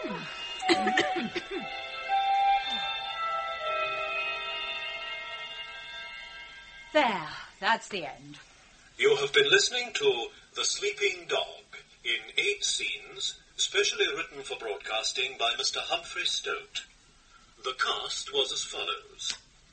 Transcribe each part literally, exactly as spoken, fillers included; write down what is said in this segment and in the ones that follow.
There, that's the end. You have been listening to The Sleeping Dog in eight scenes, specially written for broadcasting by Mister Humphrey Stote. The cast was as follows.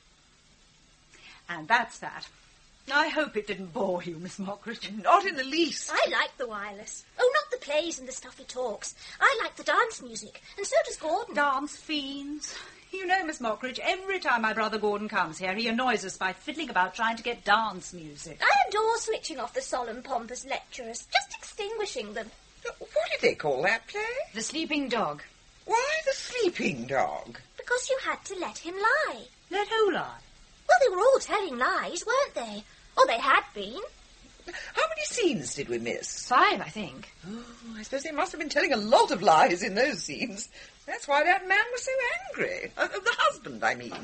And that's that. I hope it didn't bore you, Miss Mockridge. Not in the least. I like the wireless. Oh, not the plays and the stuff he talks. I like the dance music, and so does Gordon. Dance fiends. You know, Miss Mockridge, every time my brother Gordon comes here, he annoys us by fiddling about trying to get dance music. I adore switching off the solemn, pompous lecturers, just extinguishing them. What did they call that play? The Sleeping Dog. Why the Sleeping Dog? Because you had to let him lie. Let who lie? Well, they were all telling lies, weren't they? Or they had been. How many scenes did we miss? Five, I think. Oh, I suppose they must have been telling a lot of lies in those scenes. That's why that man was so angry. Uh, the husband, I mean.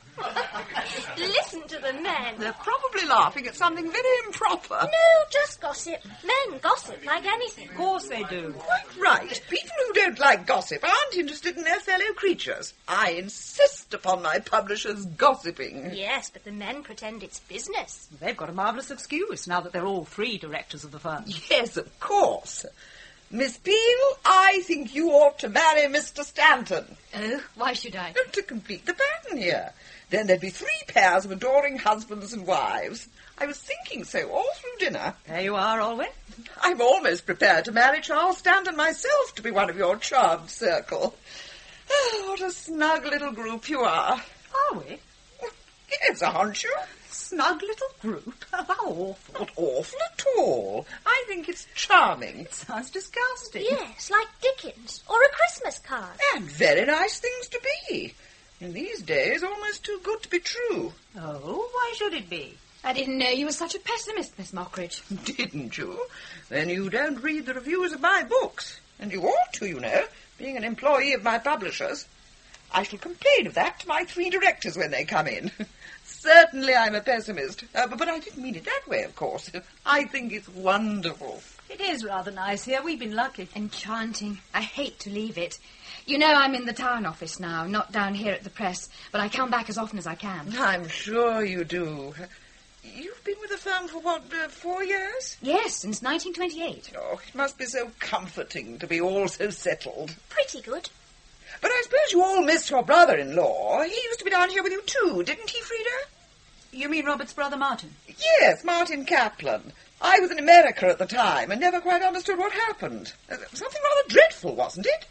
Listen to the men. They're probably laughing at something very improper. No, just gossip. Men gossip like anything. Of course they do. Quite right. People who don't like gossip aren't interested in their fellow creatures. I insist upon my publishers gossiping. Yes, but the men pretend it's business. They've got a marvellous excuse now that they're all three directors of the firm. Yes, of course. Miss Peel, I think you ought to marry Mister Stanton. Oh, why should I? To complete the pattern here. Then there'd be three pairs of adoring husbands and wives. I was thinking so all through dinner. There you are, Olwyn. I'm almost prepared to marry Charles Stanton myself to be one of your charmed circle. Oh, what a snug little group you are. Are we? Yes, aren't you? Snug little group? How awful. Not awful at all. I think it's charming. It sounds disgusting. Yes, like Dickens, or a Christmas card. And very nice things to be. In these days, almost too good to be true. Oh, why should it be? I didn't know you were such a pessimist, Miss Mockridge. Didn't you? Then you don't read the reviews of my books. And you ought to, you know, being an employee of my publishers. I shall complain of that to my three directors when they come in. Certainly I'm a pessimist, uh, but, but I didn't mean it that way, of course. I think it's wonderful. It is rather nice here. We've been lucky. Enchanting. I hate to leave it. You know I'm in the town office now, not down here at the press, but I come back as often as I can. I'm sure you do. You've been with the firm for, what, uh, four years? Yes, since nineteen twenty-eight. Oh, it must be so comforting to be all so settled. Pretty good. But I suppose you all missed your brother-in-law. He used to be down here with you too, didn't he, Frida? You mean Robert's brother Martin? Yes, Martin Kaplan. I was in America at the time and never quite understood what happened. Uh, something rather dreadful, wasn't it?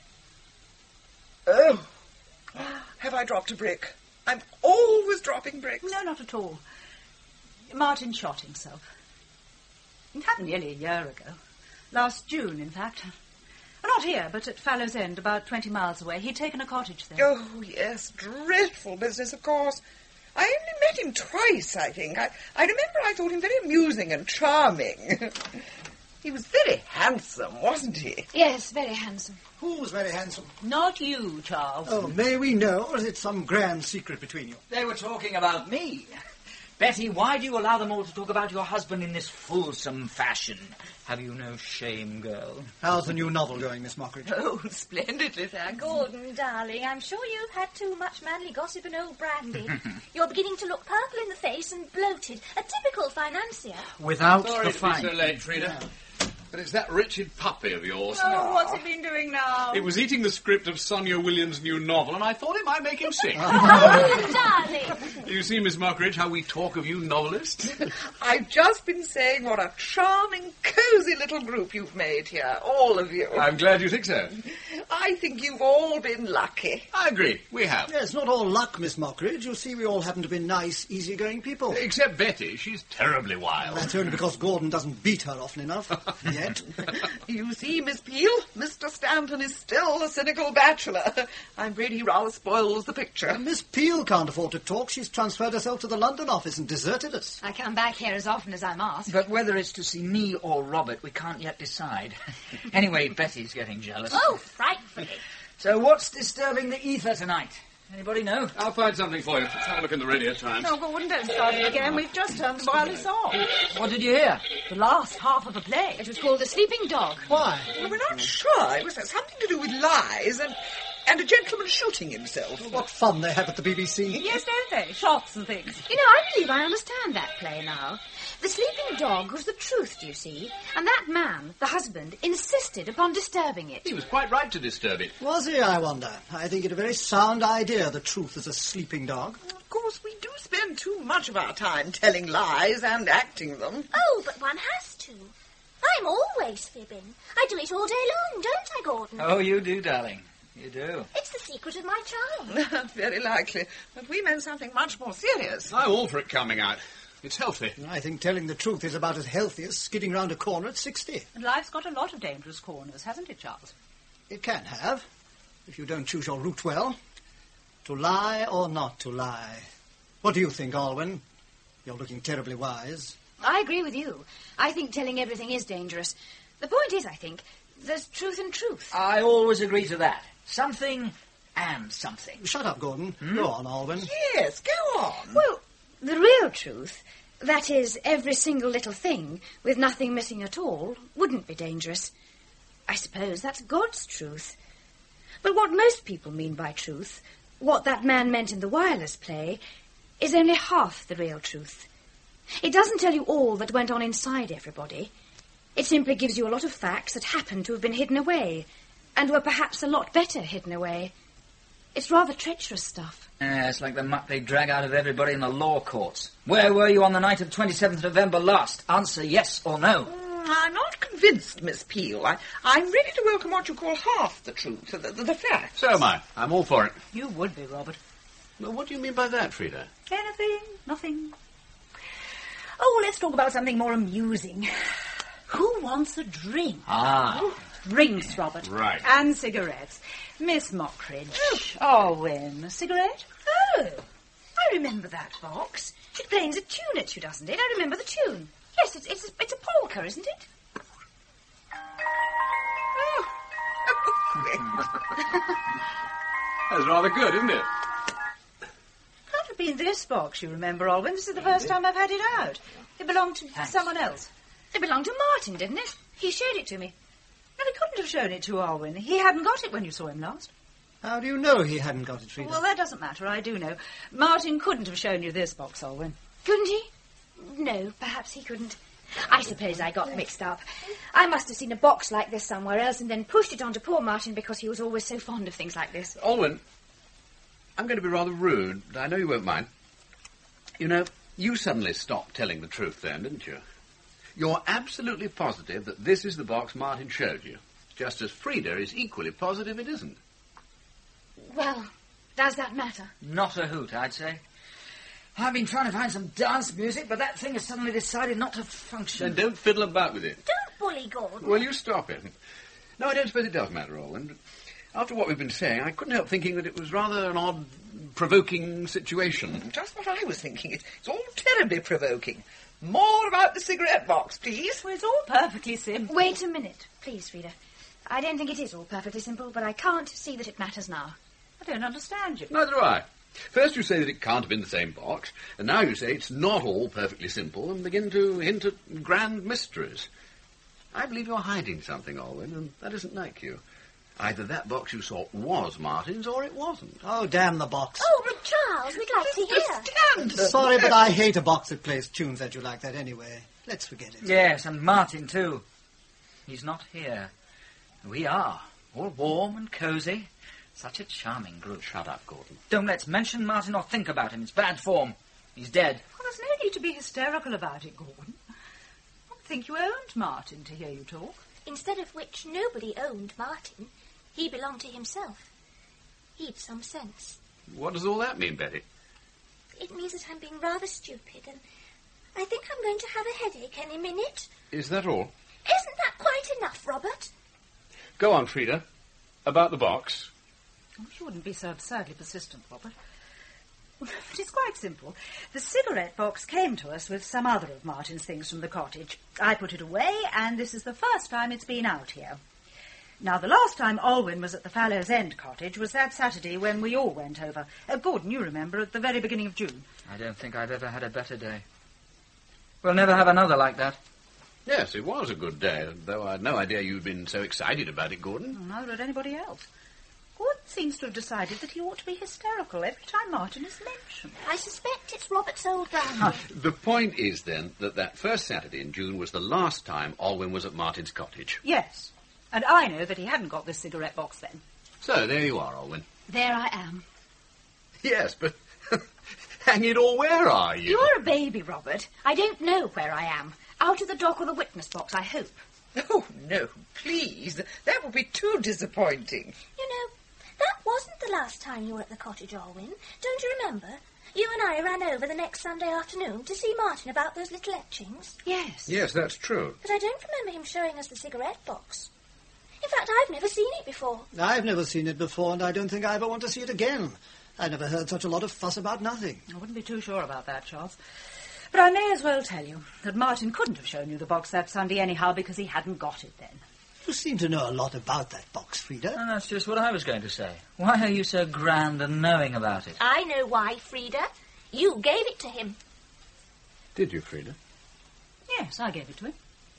Oh, have I dropped a brick? I'm always dropping bricks. No, not at all. Martin shot himself. It happened nearly a year ago. Last June, in fact. Not here, but at Fallows End, about twenty miles away. He'd taken a cottage there. Oh, yes, dreadful business, of course. I only met him twice, I think. I, I remember I thought him very amusing and charming. He was very handsome, wasn't he? Yes, very handsome. Who's very handsome? Not you, Charles. Oh, may we know, or is it some grand secret between you? They were talking about me. Betty, why do you allow them all to talk about your husband in this fulsome fashion? Have you no shame, girl? How's the new novel going, Miss Mockridge? Oh, splendidly, thanks. Gordon, darling, I'm sure you've had too much manly gossip and old brandy. You're beginning to look purple in the face and bloated. A typical financier. Without Sorry the to be fine. so late, Frida. But it's that wretched puppy of yours. Oh, what's it been doing now? It was eating the script of Sonia Williams' new novel, and I thought it might make him sick. Oh, darling. You see, Miss Mockridge, how we talk of you novelists? I've just been saying what a charming, cosy little group you've made here, all of you. I'm glad you think so. I think you've all been lucky. I agree, we have. Yes, not all luck, Miss Mockridge. You see, we all happen to be nice, easygoing people. Except Betty, she's terribly wild. That's only because Gordon doesn't beat her often enough, yet. You see, Miss Peel, Mister Stanton is still a cynical bachelor. I'm afraid he rather spoils the picture. Miss Peel can't afford to talk. She's transferred herself to the London office and deserted us. I come back here as often as I'm asked. But whether it's to see me or Robert, we can't yet decide. Anyway, Betty's getting jealous. Oh, frightfully. So what's disturbing the ether tonight? Anybody know? I'll find something for you. Let's have a look in the radio times. No, Gordon, don't start it again. We've just turned the wireless off. What did you hear? The last half of the play. It was called The Sleeping Dog. Why? Well, we're not sure. It was something to do with lies and, and a gentleman shooting himself. What fun they have at the B B C. Yes, don't they? Shots and things. You know, I believe I understand that play now. The sleeping dog was the truth, do you see? And that man, the husband, insisted upon disturbing it. He was quite right to disturb it. Was he, I wonder? I think it a very sound idea, the truth is a sleeping dog. Of course, we do spend too much of our time telling lies and acting them. Oh, but one has to. I'm always fibbing. I do it all day long, don't I, Gordon? Oh, you do, darling. You do. It's the secret of my charm. Very likely. But we meant something much more serious. I'm all for it coming out. It's healthy. I think telling the truth is about as healthy as skidding round a corner at sixty. And life's got a lot of dangerous corners, hasn't it, Charles? It can have, if you don't choose your route well. To lie or not to lie. What do you think, Alwyn? You're looking terribly wise. I agree with you. I think telling everything is dangerous. The point is, I think, there's truth and truth. I always agree to that. Something and something. Shut up, Gordon. Go on, Alwyn. Yes, go on. Well, the real truth, that is, every single little thing, with nothing missing at all, wouldn't be dangerous. I suppose that's God's truth. But what most people mean by truth, what that man meant in the wireless play, is only half the real truth. It doesn't tell you all that went on inside everybody. It simply gives you a lot of facts that happened to have been hidden away, and were perhaps a lot better hidden away. It's rather treacherous stuff. Yeah, it's like the muck they drag out of everybody in the law courts. Where were you on the night of twenty-seventh November last? Answer yes or no. Mm, I'm not convinced, Miss Peel. I, I'm ready to welcome what you call half the truth, the, the, the facts. So am I. I'm all for it. You would be, Robert. Well, what do you mean by that, Frida? Anything, nothing. Oh, let's talk about something more amusing. Who wants a drink? Ah. Drinks, Robert. Right. And cigarettes. Miss Mockridge. Oh, when? A cigarette? Oh, I remember that box. It plays a tune at you, doesn't it? I remember the tune. Yes, it's, it's, it's a polka, isn't it? That's rather good, isn't it? Can't have been this box, you remember, Alwyn. This is the first time I've had it out. It belonged to Thanks. someone else. It belonged to Martin, didn't it? He showed it to me. No, he couldn't have shown it to Alwyn. He hadn't got it when you saw him last. How do you know he hadn't got it, Frida? Well, that doesn't matter. I do know. Martin couldn't have shown you this box, Alwyn. Couldn't he? No, perhaps he couldn't. I suppose I got mixed up. I must have seen a box like this somewhere else and then pushed it onto poor Martin because he was always so fond of things like this. Alwyn, I'm going to be rather rude, but I know you won't mind. You know, you suddenly stopped telling the truth then, didn't you? You're absolutely positive that this is the box Martin showed you, just as Frida is equally positive it isn't. Well, does that matter? Not a hoot, I'd say. I've been trying to find some dance music, but that thing has suddenly decided not to function. Then don't fiddle about with it. Don't bully Gordon. Well, you stop it. No, I don't suppose it does matter, Alwyn. After what we've been saying, I couldn't help thinking that it was rather an odd, provoking situation. Just what I was thinking. It's, it's all terribly provoking. More about the cigarette box, please. Well, it's all perfectly simple. Wait a minute, please, Frida. I don't think it is all perfectly simple, but I can't see that it matters now. I don't understand you. Neither do I. First you say that it can't have been the same box, and now you say it's not all perfectly simple and begin to hint at grand mysteries. I believe you're hiding something, Alwyn, and that isn't like you. Either that box you saw was Martin's or it wasn't. Oh, damn the box. Oh, but Charles, we'd like to hear. Stand. Sorry, but I hate a box that plays tunes that you like that anyway. Let's forget it. Yes, and Martin, too. He's not here. We are. All warm and cosy. Such a charming group. Shut up, Gordon. Don't let's mention Martin or think about him. It's bad form. He's dead. Well, there's no need to be hysterical about it, Gordon. I think you owned Martin to hear you talk. Instead of which nobody owned Martin. He belonged to himself. He'd some sense. What does all that mean, Betty? It means that I'm being rather stupid, and I think I'm going to have a headache any minute. Is that all? Isn't that quite enough, Robert? Go on, Frida. About the box. Oh, you wouldn't be so absurdly persistent, Robert. But it's quite simple. The cigarette box came to us with some other of Martin's things from the cottage. I put it away, and this is the first time it's been out here. Now, the last time Alwyn was at the Fallows End cottage was that Saturday when we all went over. Uh, Gordon, you remember, at the very beginning of June. I don't think I've ever had a better day. We'll never have another like that. Yes, it was a good day, though I had no idea you'd been so excited about it, Gordon. Well, neither had anybody else. Gordon seems to have decided that he ought to be hysterical every time Martin is mentioned. I suspect it's Robert's old brandy. Ah, the point is, then, that that first Saturday in June was the last time Alwyn was at Martin's cottage. Yes, and I know that he hadn't got this cigarette box then. So, there you are, Alwyn. There I am. Yes, but hang it all, where are you? You're a baby, Robert. I don't know where I am. Out of the dock or the witness box, I hope. Oh, no, please. That would be too disappointing. You know, that wasn't the last time you were at the cottage, Alwyn. Don't you remember? You and I ran over the next Sunday afternoon to see Martin about those little etchings. Yes. Yes, that's true. But I don't remember him showing us the cigarette box. In fact, I've never seen it before. I've never seen it before, and I don't think I ever want to see it again. I never heard such a lot of fuss about nothing. I wouldn't be too sure about that, Charles. But I may as well tell you that Martin couldn't have shown you the box that Sunday anyhow because he hadn't got it then. You seem to know a lot about that box, Frida. And that's just what I was going to say. Why are you so grand and knowing about it? I know why, Frida. You gave it to him. Did you, Frida? Yes, I gave it to him.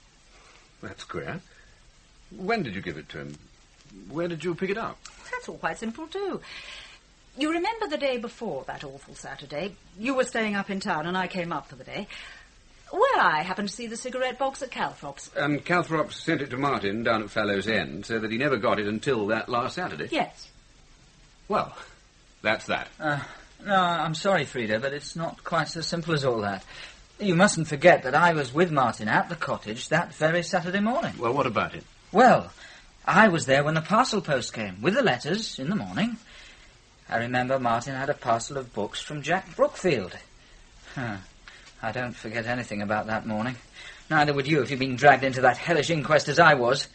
That's queer. When did you give it to him? Where did you pick it up? That's all quite simple, too. You remember the day before that awful Saturday? You were staying up in town and I came up for the day. Well, I happened to see the cigarette box at Calthrop's. And Calthrop sent it to Martin down at Fallows End, so that he never got it until that last Saturday? Yes. Well, that's that. Uh, no, I'm sorry, Frida, but it's not quite so simple as all that. You mustn't forget that I was with Martin at the cottage that very Saturday morning. Well, what about it? Well, I was there when the parcel post came, with the letters, in the morning. I remember Martin had a parcel of books from Jack Brookfield. Huh. I don't forget anything about that morning. Neither would you if you'd been dragged into that hellish inquest as I was.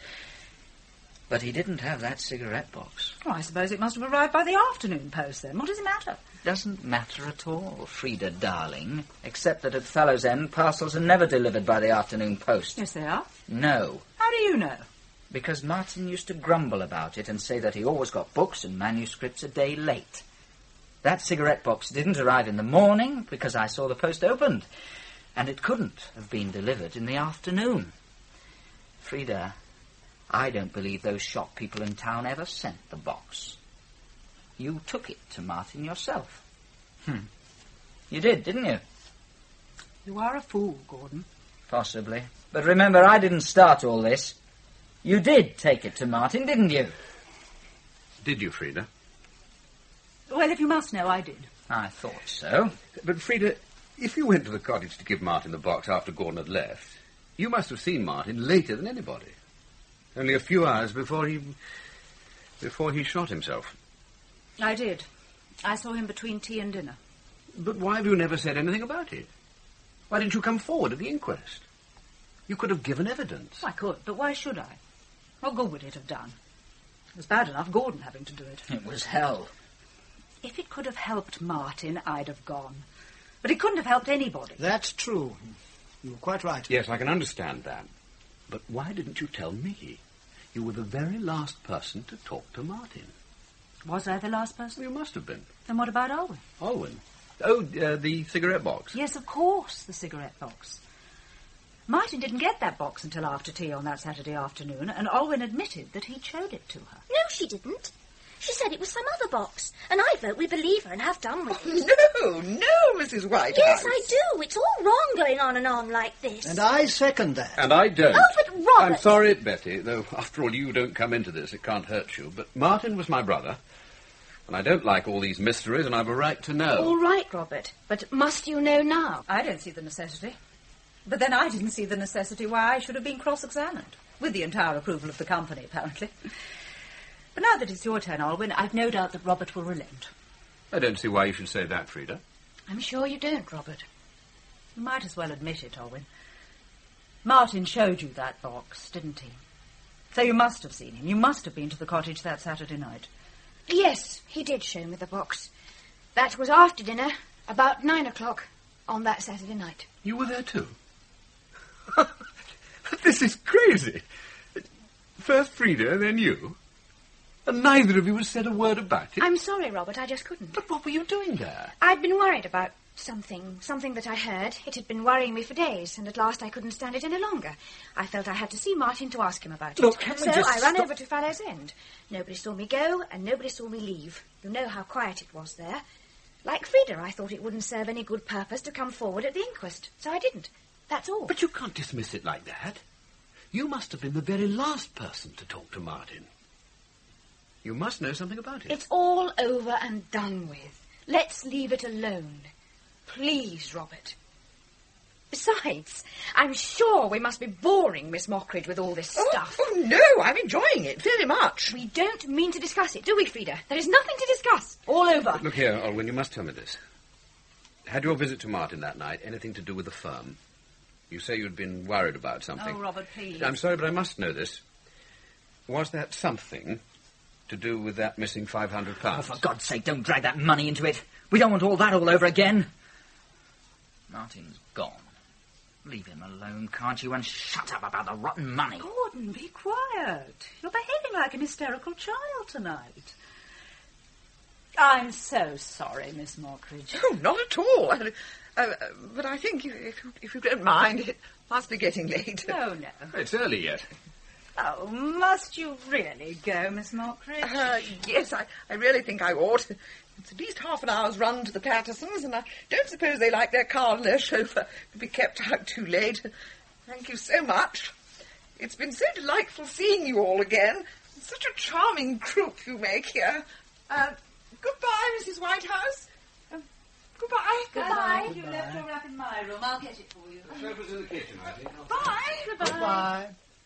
But he didn't have that cigarette box. Oh, I suppose it must have arrived by the afternoon post, then. What does it matter? Doesn't matter at all, Frida, darling. Except that at Fallows End, parcels are never delivered by the afternoon post. Yes, they are. No. How do you know? Because Martin used to grumble about it and say that he always got books and manuscripts a day late. That cigarette box didn't arrive in the morning because I saw the post opened, and it couldn't have been delivered in the afternoon. Frida, I don't believe those shop people in town ever sent the box. You took it to Martin yourself. Hmm. You did, didn't you? You are a fool, Gordon. Possibly. But remember, I didn't start all this. You did take it to Martin, didn't you? Did you, Frida? Well, if you must know, I did. I thought so. But, Frida, if you went to the cottage to give Martin the box after Gordon had left, you must have seen Martin later than anybody. Only a few hours before he... before he shot himself. I did. I saw him between tea and dinner. But why have you never said anything about it? Why didn't you come forward at the inquest? You could have given evidence. I could, but why should I? What good would it have done? It was bad enough Gordon having to do it. It was hell. If it could have helped Martin, I'd have gone. But it couldn't have helped anybody. That's true. You're quite right. Yes, I can understand that. But why didn't you tell me? You were the very last person to talk to Martin. Was I the last person? Well, you must have been. Then what about Alwyn? Alwyn? Oh, uh, the cigarette box. Yes, of course, the cigarette box. Martin didn't get that box until after tea on that Saturday afternoon, and Alwyn admitted that he'd showed it to her. No, she didn't. She said it was some other box, and I vote we believe her and have done with it. No, no, Missus Whitehouse. Yes, I do. It's all wrong going on and on like this. And I second that. And I don't. Oh, but Robert... I'm sorry, Betty, though after all you don't come into this, it can't hurt you. But Martin was my brother, and I don't like all these mysteries, and I've a right to know. All right, Robert, but must you know now? I don't see the necessity. But then I didn't see the necessity why I should have been cross-examined, with the entire approval of the company, apparently. But now that it's your turn, Alwyn, I've no doubt that Robert will relent. I don't see why you should say that, Frida. I'm sure you don't, Robert. You might as well admit it, Alwyn. Martin showed you that box, didn't he? So you must have seen him. You must have been to the cottage that Saturday night. Yes, he did show me the box. That was after dinner, about nine o'clock on that Saturday night. You were there too? This is crazy. First Frida, then you? And neither of you has said a word about it? I'm sorry, Robert, I just couldn't. But what were you doing there? I'd been worried about something, something that I heard. It had been worrying me for days, and at last I couldn't stand it any longer. I felt I had to see Martin to ask him about it. Look, can we so just I ran stop- over to Fallows End. Nobody saw me go, and nobody saw me leave. You know how quiet it was there. Like Frida, I thought it wouldn't serve any good purpose to come forward at the inquest, so I didn't. That's all. But you can't dismiss it like that. You must have been the very last person to talk to Martin. You must know something about it. It's all over and done with. Let's leave it alone. Please, Robert. Besides, I'm sure we must be boring Miss Mockridge with all this stuff. Oh, oh, no, I'm enjoying it very much. We don't mean to discuss it, do we, Frida? There is nothing to discuss. All over. Look here, Olwyn, you must tell me this. Had your visit to Martin that night anything to do with the firm? You say you'd been worried about something. Oh, Robert, please. I'm sorry, but I must know this. Was that something to do with that missing five hundred pounds? Oh, for God's sake, don't drag that money into it. We don't want all that all over again. Martin's gone. Leave him alone, can't you, and shut up about the rotten money. Gordon, be quiet. You're behaving like an hysterical child tonight. I'm so sorry, Miss Mockridge. Oh, not at all. Uh, uh, but I think, if, if, you- if you don't mind, it must be getting late. No, no. It's early yet. Oh, must you really go, Miss Mockridge? Uh, yes, I, I really think I ought. It's at least half an hour's run to the Pattersons, and I don't suppose they like their car and their chauffeur to be kept out too late. Thank you so much. It's been so delightful seeing you all again. Such a charming group you make here. Uh, goodbye, Missus Whitehouse. Uh, goodbye. Goodbye. You left your wrap in my room. I'll get it for you. The sofa's in the kitchen, I think. Bye. Goodbye.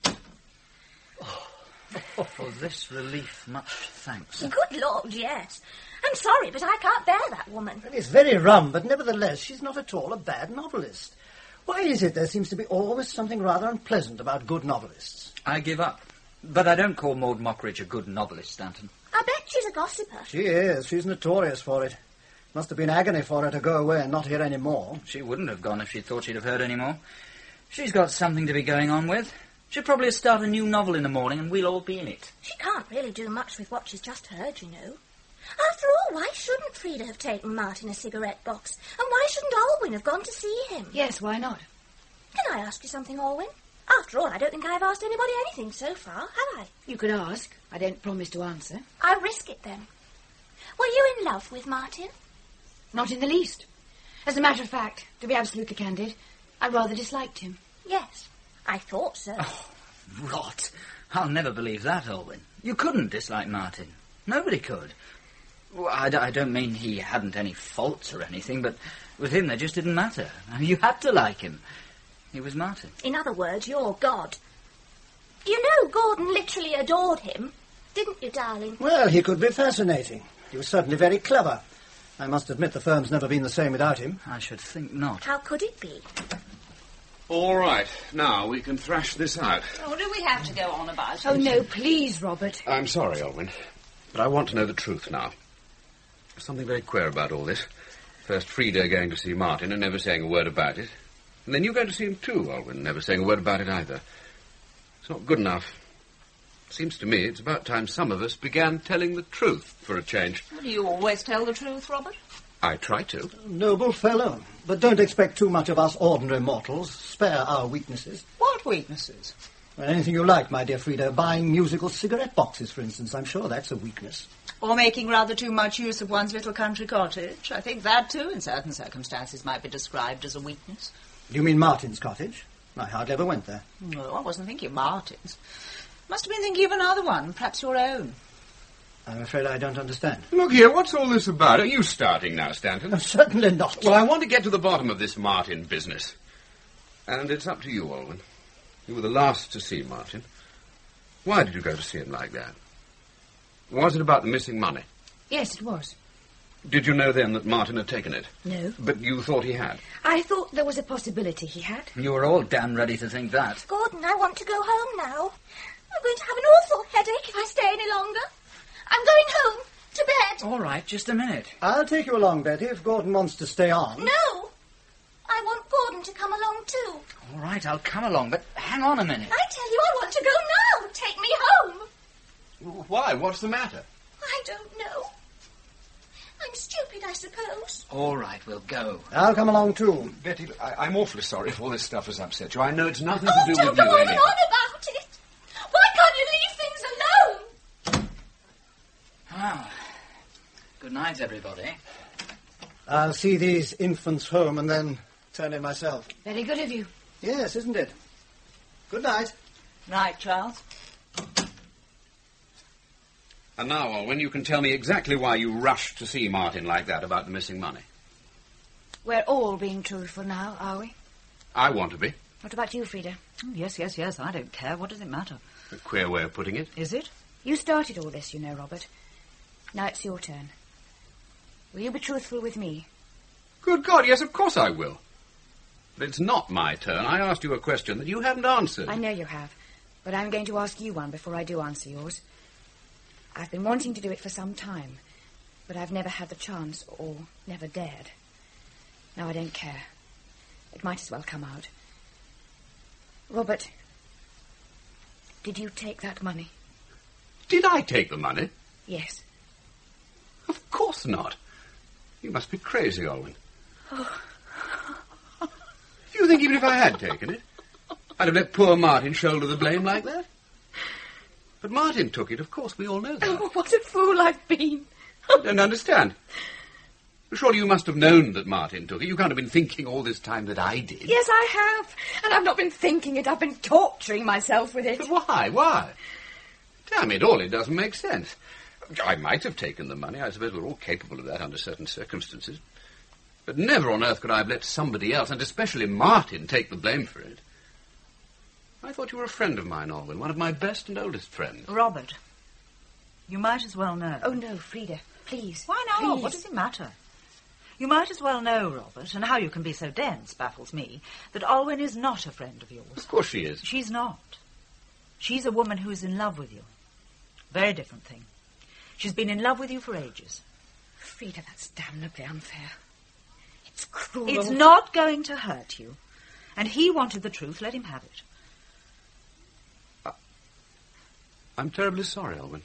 For this relief, much thanks. Good Lord, yes. I'm sorry, but I can't bear that woman. It's very rum, but nevertheless, she's not at all a bad novelist. Why is it there seems to be always something rather unpleasant about good novelists? I give up. But I don't call Maud Mockridge a good novelist, Stanton. I bet she's a gossiper. She is. She's notorious for it. Must have been agony for her to go away and not hear any more. She wouldn't have gone if she thought she'd have heard any more. She's got something to be going on with. She'll probably start a new novel in the morning and we'll all be in it. She can't really do much with what she's just heard, you know. After all, why shouldn't Frida have taken Martin a cigarette box? And why shouldn't Alwyn have gone to see him? Yes, why not? Can I ask you something, Alwyn? After all, I don't think I've asked anybody anything so far, have I? You could ask. I don't promise to answer. I'll risk it then. Were you in love with Martin? Not in the least. As a matter of fact, to be absolutely candid, I rather disliked him. Yes, I thought so. Oh, rot. I'll never believe that, Olwyn. You couldn't dislike Martin. Nobody could. Well, I, d- I don't mean he hadn't any faults or anything, but with him they just didn't matter. You had to like him. He was Martin. In other words, you're God. You know Gordon literally adored him, didn't you, darling? Well, he could be fascinating. He was certainly very clever. I must admit the firm's never been the same without him. I should think not. How could it be? All right, now we can thrash this out. Oh, do we have to go on about it? Oh, no, please, Robert. I'm sorry, Olwyn, but I want to know the truth now. There's something very queer about all this. First Frida going to see Martin and never saying a word about it. And then you going to see him too, Olwyn, never saying a word about it either. It's not good enough. Seems to me it's about time some of us began telling the truth for a change. Do you always tell the truth, Robert? I try to. Noble fellow. But don't expect too much of us ordinary mortals. Spare our weaknesses. What weaknesses? Well, anything you like, my dear Frida. Buying musical cigarette boxes, for instance. I'm sure that's a weakness. Or making rather too much use of one's little country cottage. I think that, too, in certain circumstances, might be described as a weakness. Do you mean Martin's cottage? I hardly ever went there. No, I wasn't thinking of Martin's. Must have been thinking of another one, perhaps your own. I'm afraid I don't understand. Look here, what's all this about? Are you starting now, Stanton? Oh, certainly not. Well, I want to get to the bottom of this Martin business. And it's up to you, Olwyn. You were the last to see Martin. Why did you go to see him like that? Was it about the missing money? Yes, it was. Did you know then that Martin had taken it? No. But you thought he had? I thought there was a possibility he had. You were all damn ready to think that. Gordon, I want to go home now. I'm going to have an awful headache if I stay any longer. I'm going home, to bed. All right, just a minute. I'll take you along, Betty, if Gordon wants to stay on. No. I want Gordon to come along too. All right, I'll come along, but hang on a minute. I tell you, I want to go now. Take me home. Why? What's the matter? I don't know. I'm stupid, I suppose. All right, we'll go. I'll come along too. Betty, I, I'm awfully sorry if all this stuff has upset you. I know it's nothing Oh, to do don't with go you. on and Annie. on about it. Why can't you leave things alone? Ah. Good night, everybody. I'll see these infants home and then turn in myself. Very good of you. Yes, isn't it? Good night. Night, Charles. And now, Olwen, you can tell me exactly why you rushed to see Martin like that about the missing money. We're all being truthful now, are we? I want to be. What about you, Frida? Oh, yes, yes, yes, I don't care. What does it matter? A queer way of putting it. Is it? You started all this, you know, Robert. Now it's your turn. Will you be truthful with me? Good God, yes, of course I will. But it's not my turn. I asked you a question that you haven't answered. I know you have, but I'm going to ask you one before I do answer yours. I've been wanting to do it for some time, but I've never had the chance, or never dared. Now I don't care. It might as well come out. Robert, did you take that money? Did I take the money? Yes. Of course not. You must be crazy, Olwen. Oh. Do you think even if I had taken it, I'd have let poor Martin shoulder the blame like that? But Martin took it, of course, we all know that. Oh, what a fool I've been. I don't understand. Surely you must have known that Martin took it. You can't have been thinking all this time that I did. Yes, I have. And I've not been thinking it. I've been torturing myself with it. But why? Why? Damn it all, it doesn't make sense. I might have taken the money. I suppose we're all capable of that under certain circumstances. But never on earth could I have let somebody else, and especially Martin, take the blame for it. I thought you were a friend of mine, Olwen, one of my best and oldest friends. Robert, you might as well know. Oh, no, Frida, please. Why not? Please. What does it matter? You might as well know, Robert, and how you can be so dense baffles me, that Olwen is not a friend of yours. Of course she is. She's not. She's a woman who is in love with you. Very different thing. She's been in love with you for ages. Frida, that's damnably unfair. It's cruel. It's not going to hurt you. And he wanted the truth. Let him have it. I'm terribly sorry, Olwen.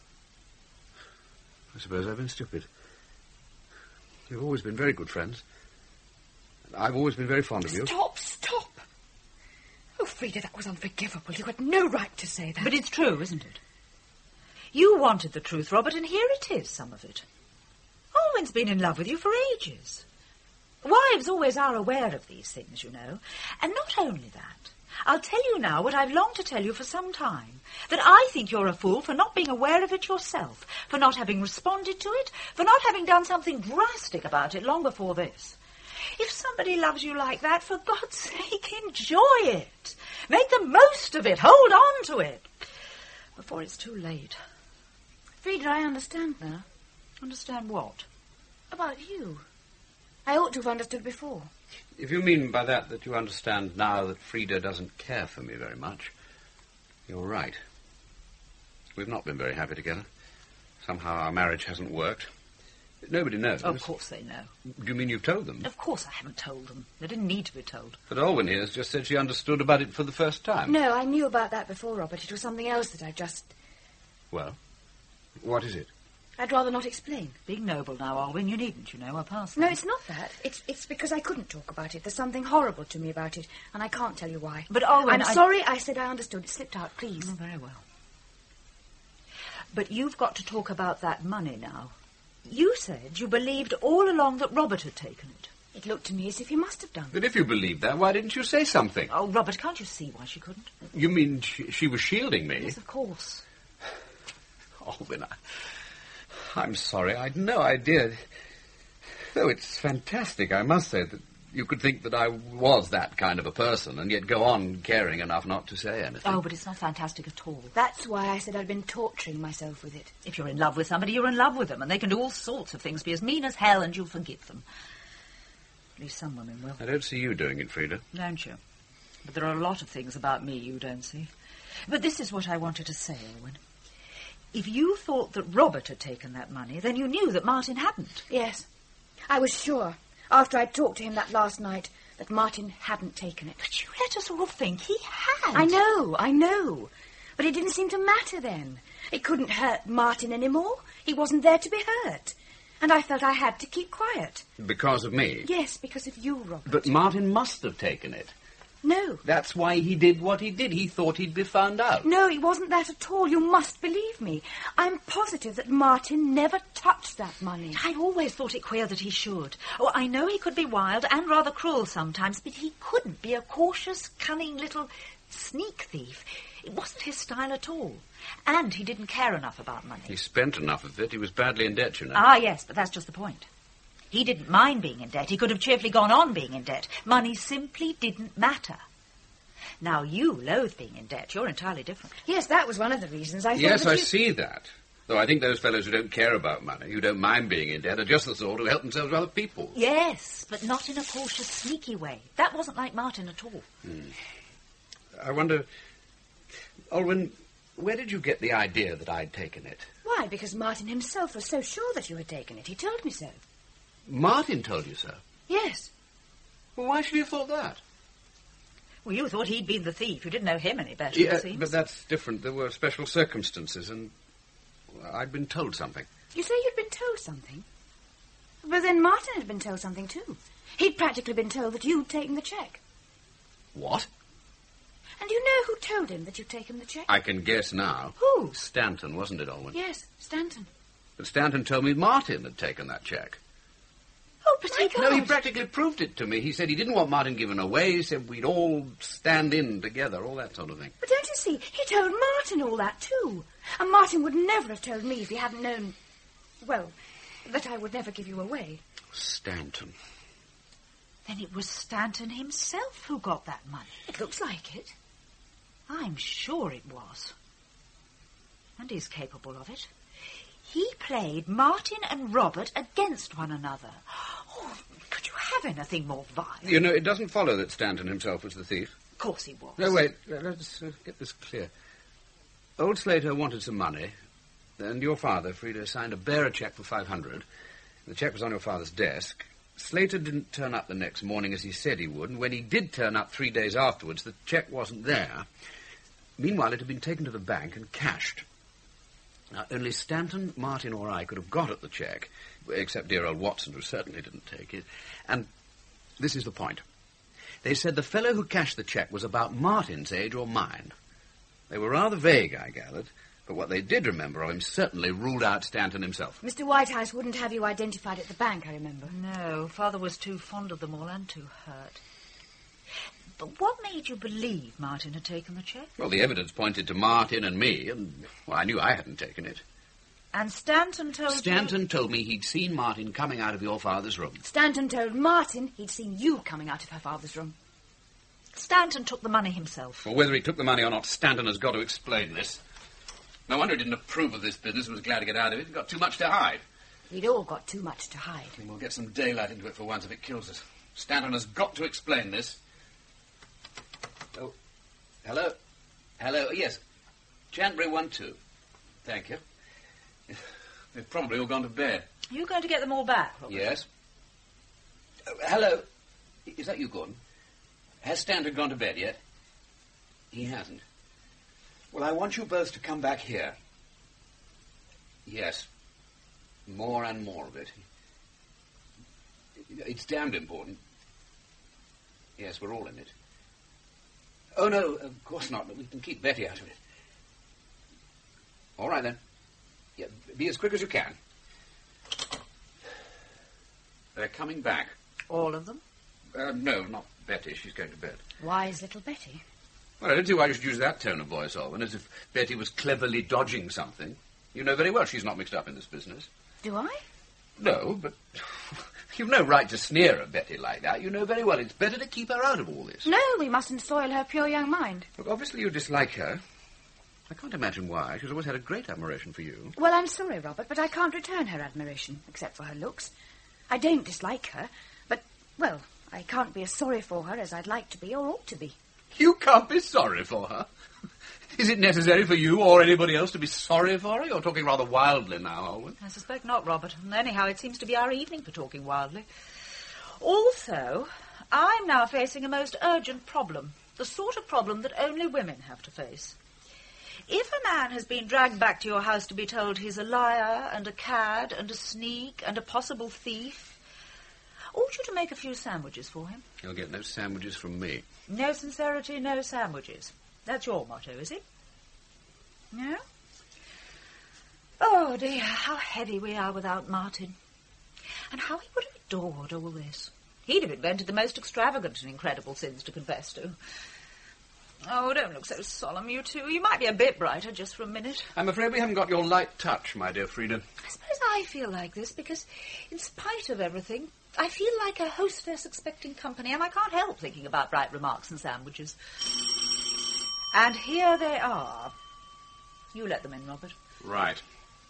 I suppose I've been stupid. You've always been very good friends. I've always been very fond of you. Stop, stop. Oh, Frida, that was unforgivable. You had no right to say that. But it's true, isn't it? You wanted the truth, Robert, and here it is, some of it. Olwen's been in love with you for ages. Wives always are aware of these things, you know. And not only that, I'll tell you now what I've longed to tell you for some time, that I think you're a fool for not being aware of it yourself, for not having responded to it, for not having done something drastic about it long before this. If somebody loves you like that, for God's sake, enjoy it. Make the most of it. Hold on to it. Before it's too late. Frida, I understand now. Understand what? About you. I ought to have understood before. If you mean by that that you understand now that Frida doesn't care for me very much, you're right. We've not been very happy together. Somehow our marriage hasn't worked. Nobody knows. Of course they know. Do you mean you've told them? Of course I haven't told them. They didn't need to be told. But Olwen here has just said she understood about it for the first time. No, I knew about that before, Robert. It was something else that I just... Well, what is it? I'd rather not explain. Be noble now, Olwen. You needn't, you know. We're past No, that. it's not that. It's it's because I couldn't talk about it. There's something horrible to me about it, and I can't tell you why. But, Olwen, I'm I... sorry I said I understood. It slipped out, please. Oh, very well. But you've got to talk about that money now. You said you believed all along that Robert had taken it. It looked to me as if he must have done. But if you believe that, why didn't you say something? Oh, Robert, can't you see why she couldn't? You mean she, she was shielding me? Yes, of course. Olwen, I... I'm sorry, I'd no idea. Though it's fantastic, I must say, that you could think that I was that kind of a person and yet go on caring enough not to say anything. Oh, but it's not fantastic at all. That's why I said I'd been torturing myself with it. If you're in love with somebody, you're in love with them, and they can do all sorts of things, be as mean as hell, and you'll forgive them. At least some women will. I don't see you doing it, Frida. Don't you? But there are a lot of things about me you don't see. But this is what I wanted to say, Olwen. If you thought that Robert had taken that money, then you knew that Martin hadn't. Yes. I was sure, after I'd talked to him that last night, that Martin hadn't taken it. But you let us all think he had. I know, I know. But it didn't seem to matter then. It couldn't hurt Martin anymore. He wasn't there to be hurt. And I felt I had to keep quiet. Because of me? Yes, because of you, Robert. But Martin must have taken it. No. That's why he did what he did. He thought he'd be found out. No, it wasn't that at all. You must believe me. I'm positive that Martin never touched that money. I always thought it queer that he should. Oh, I know he could be wild and rather cruel sometimes, but he couldn't be a cautious, cunning little sneak thief. It wasn't his style at all. And he didn't care enough about money. He spent enough of it. He was badly in debt, you know. Ah, yes, but that's just the point. He didn't mind being in debt. He could have cheerfully gone on being in debt. Money simply didn't matter. Now, you loathe being in debt. You're entirely different. Yes, that was one of the reasons I thought Yes, that I you... see that. Though I think those fellows who don't care about money, who don't mind being in debt, are just the sort who help themselves to other people. Yes, but not in a cautious, sneaky way. That wasn't like Martin at all. Hmm. I wonder... Olwen, where did you get the idea that I'd taken it? Why? Because Martin himself was so sure that you had taken it. He told me so. Martin told you so? Yes. Well, why should you have thought that? Well, you thought he'd been the thief. You didn't know him any better, Yeah, it seems. but that's different. There were special circumstances, and well, I'd been told something. You say you'd been told something? But then Martin had been told something, too. He'd practically been told that you'd taken the cheque. What? And you know who told him that you'd taken the cheque? I can guess now. Who? Stanton, wasn't it, Olwen? Yes, Stanton. But Stanton told me Martin had taken that cheque. Oh, but he No, he practically proved it to me. He said he didn't want Martin given away. He said we'd all stand in together, all that sort of thing. But don't you see, he told Martin all that, too. And Martin would never have told me if he hadn't known, well, that I would never give you away. Stanton. Then it was Stanton himself who got that money. It looks like it. I'm sure it was. And he's capable of it. He played Martin and Robert against one another. Oh, could you have anything more vile? You know, it doesn't follow that Stanton himself was the thief. Of course he was. No, wait. Let's uh, get this clear. Old Slater wanted some money, and your father, Frida, signed a bearer cheque for five hundred. The cheque was on your father's desk. Slater didn't turn up the next morning as he said he would, and when he did turn up three days afterwards, the cheque wasn't there. Meanwhile, it had been taken to the bank and cashed. Now, only Stanton, Martin, or I could have got at the cheque, except dear old Watson, who certainly didn't take it. And this is the point. They said the fellow who cashed the cheque was about Martin's age or mine. They were rather vague, I gathered, but what they did remember of him certainly ruled out Stanton himself. Mister Whitehouse wouldn't have you identified at the bank, I remember. No, Father was too fond of them all and too hurt. But what made you believe Martin had taken the cheque? Well, the evidence pointed to Martin and me, and well, I knew I hadn't taken it. And Stanton told Stanton you... told me he'd seen Martin coming out of your father's room. Stanton told Martin he'd seen you coming out of her father's room. Stanton took the money himself. Well, whether he took the money or not, Stanton has got to explain this. No wonder he didn't approve of this business and was glad to get out of it. He'd got too much to hide. We'd all got too much to hide. And we'll get some daylight into it for once if it kills us. Stanton has got to explain this. Oh, hello? Hello, yes. Chantbury one two. Thank you. They've probably all gone to bed. Are you going to get them all back, Robert? Yes. Oh, hello? Is that you, Gordon? Has Stanton gone to bed yet? He hasn't. Well, I want you both to come back here. Yes. More and more of it. It's damned important. Yes, we're all in it. Oh, no, of course not, but we can keep Betty out of it. All right, then. Yeah, be as quick as you can. They're coming back. All of them? Uh, no, not Betty. She's going to bed. Wise little Betty. Well, I don't see why you should use that tone of voice, Olwen, as if Betty was cleverly dodging something. You know very well she's not mixed up in this business. Do I? No, but you've no right to sneer at Betty like that. You know very well it's better to keep her out of all this. No, we mustn't soil her pure young mind. Look, obviously you dislike her. I can't imagine why. She's always had a great admiration for you. Well, I'm sorry, Robert, but I can't return her admiration, except for her looks. I don't dislike her, but, well, I can't be as sorry for her as I'd like to be or ought to be. You can't be sorry for her? Is it necessary for you or anybody else to be sorry for her? You're talking rather wildly now, Olwen. I suspect not, Robert. And anyhow, it seems to be our evening for talking wildly. Also, I'm now facing a most urgent problem. The sort of problem that only women have to face. If a man has been dragged back to your house to be told he's a liar and a cad and a sneak and a possible thief, ought you to make a few sandwiches for him? He'll get no sandwiches from me. No sincerity, no sandwiches. That's your motto, is it? No? Oh, dear, how heavy we are without Martin. And how he would have adored all this. He'd have invented the most extravagant and incredible sins to confess to. Oh, don't look so solemn, you two. You might be a bit brighter just for a minute. I'm afraid we haven't got your light touch, my dear Frida. I suppose I feel like this because, in spite of everything, I feel like a hostess expecting company, and I can't help thinking about bright remarks and sandwiches. And here they are. You let them in, Robert. Right.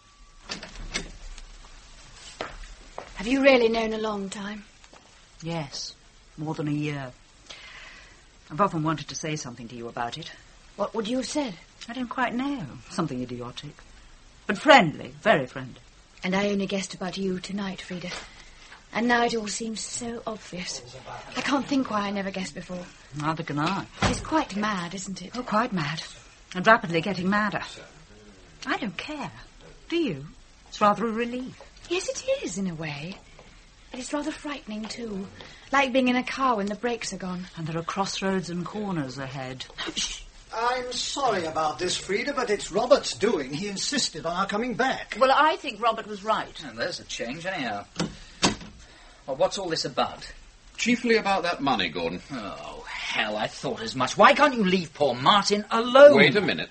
Have you really known a long time? Yes, more than a year. I've often wanted to say something to you about it. What would you have said? I don't quite know. Something idiotic. But friendly, very friendly. And I only guessed about you tonight, Frida. And now it all seems so obvious. I can't think why I never guessed before. Neither can I. It's quite mad, isn't it? Oh, quite mad. And rapidly getting madder. I don't care. Do you? It's rather a relief. Yes, it is, in a way. But it's rather frightening, too. Like being in a car when the brakes are gone. And there are crossroads and corners ahead. I'm sorry about this, Frida, but it's Robert's doing. He insisted on our coming back. Well, I think Robert was right. Oh, there's a change, anyhow. Well, what's all this about? Chiefly about that money, Gordon. Oh, hell, I thought as much. Why can't you leave poor Martin alone? Wait a minute.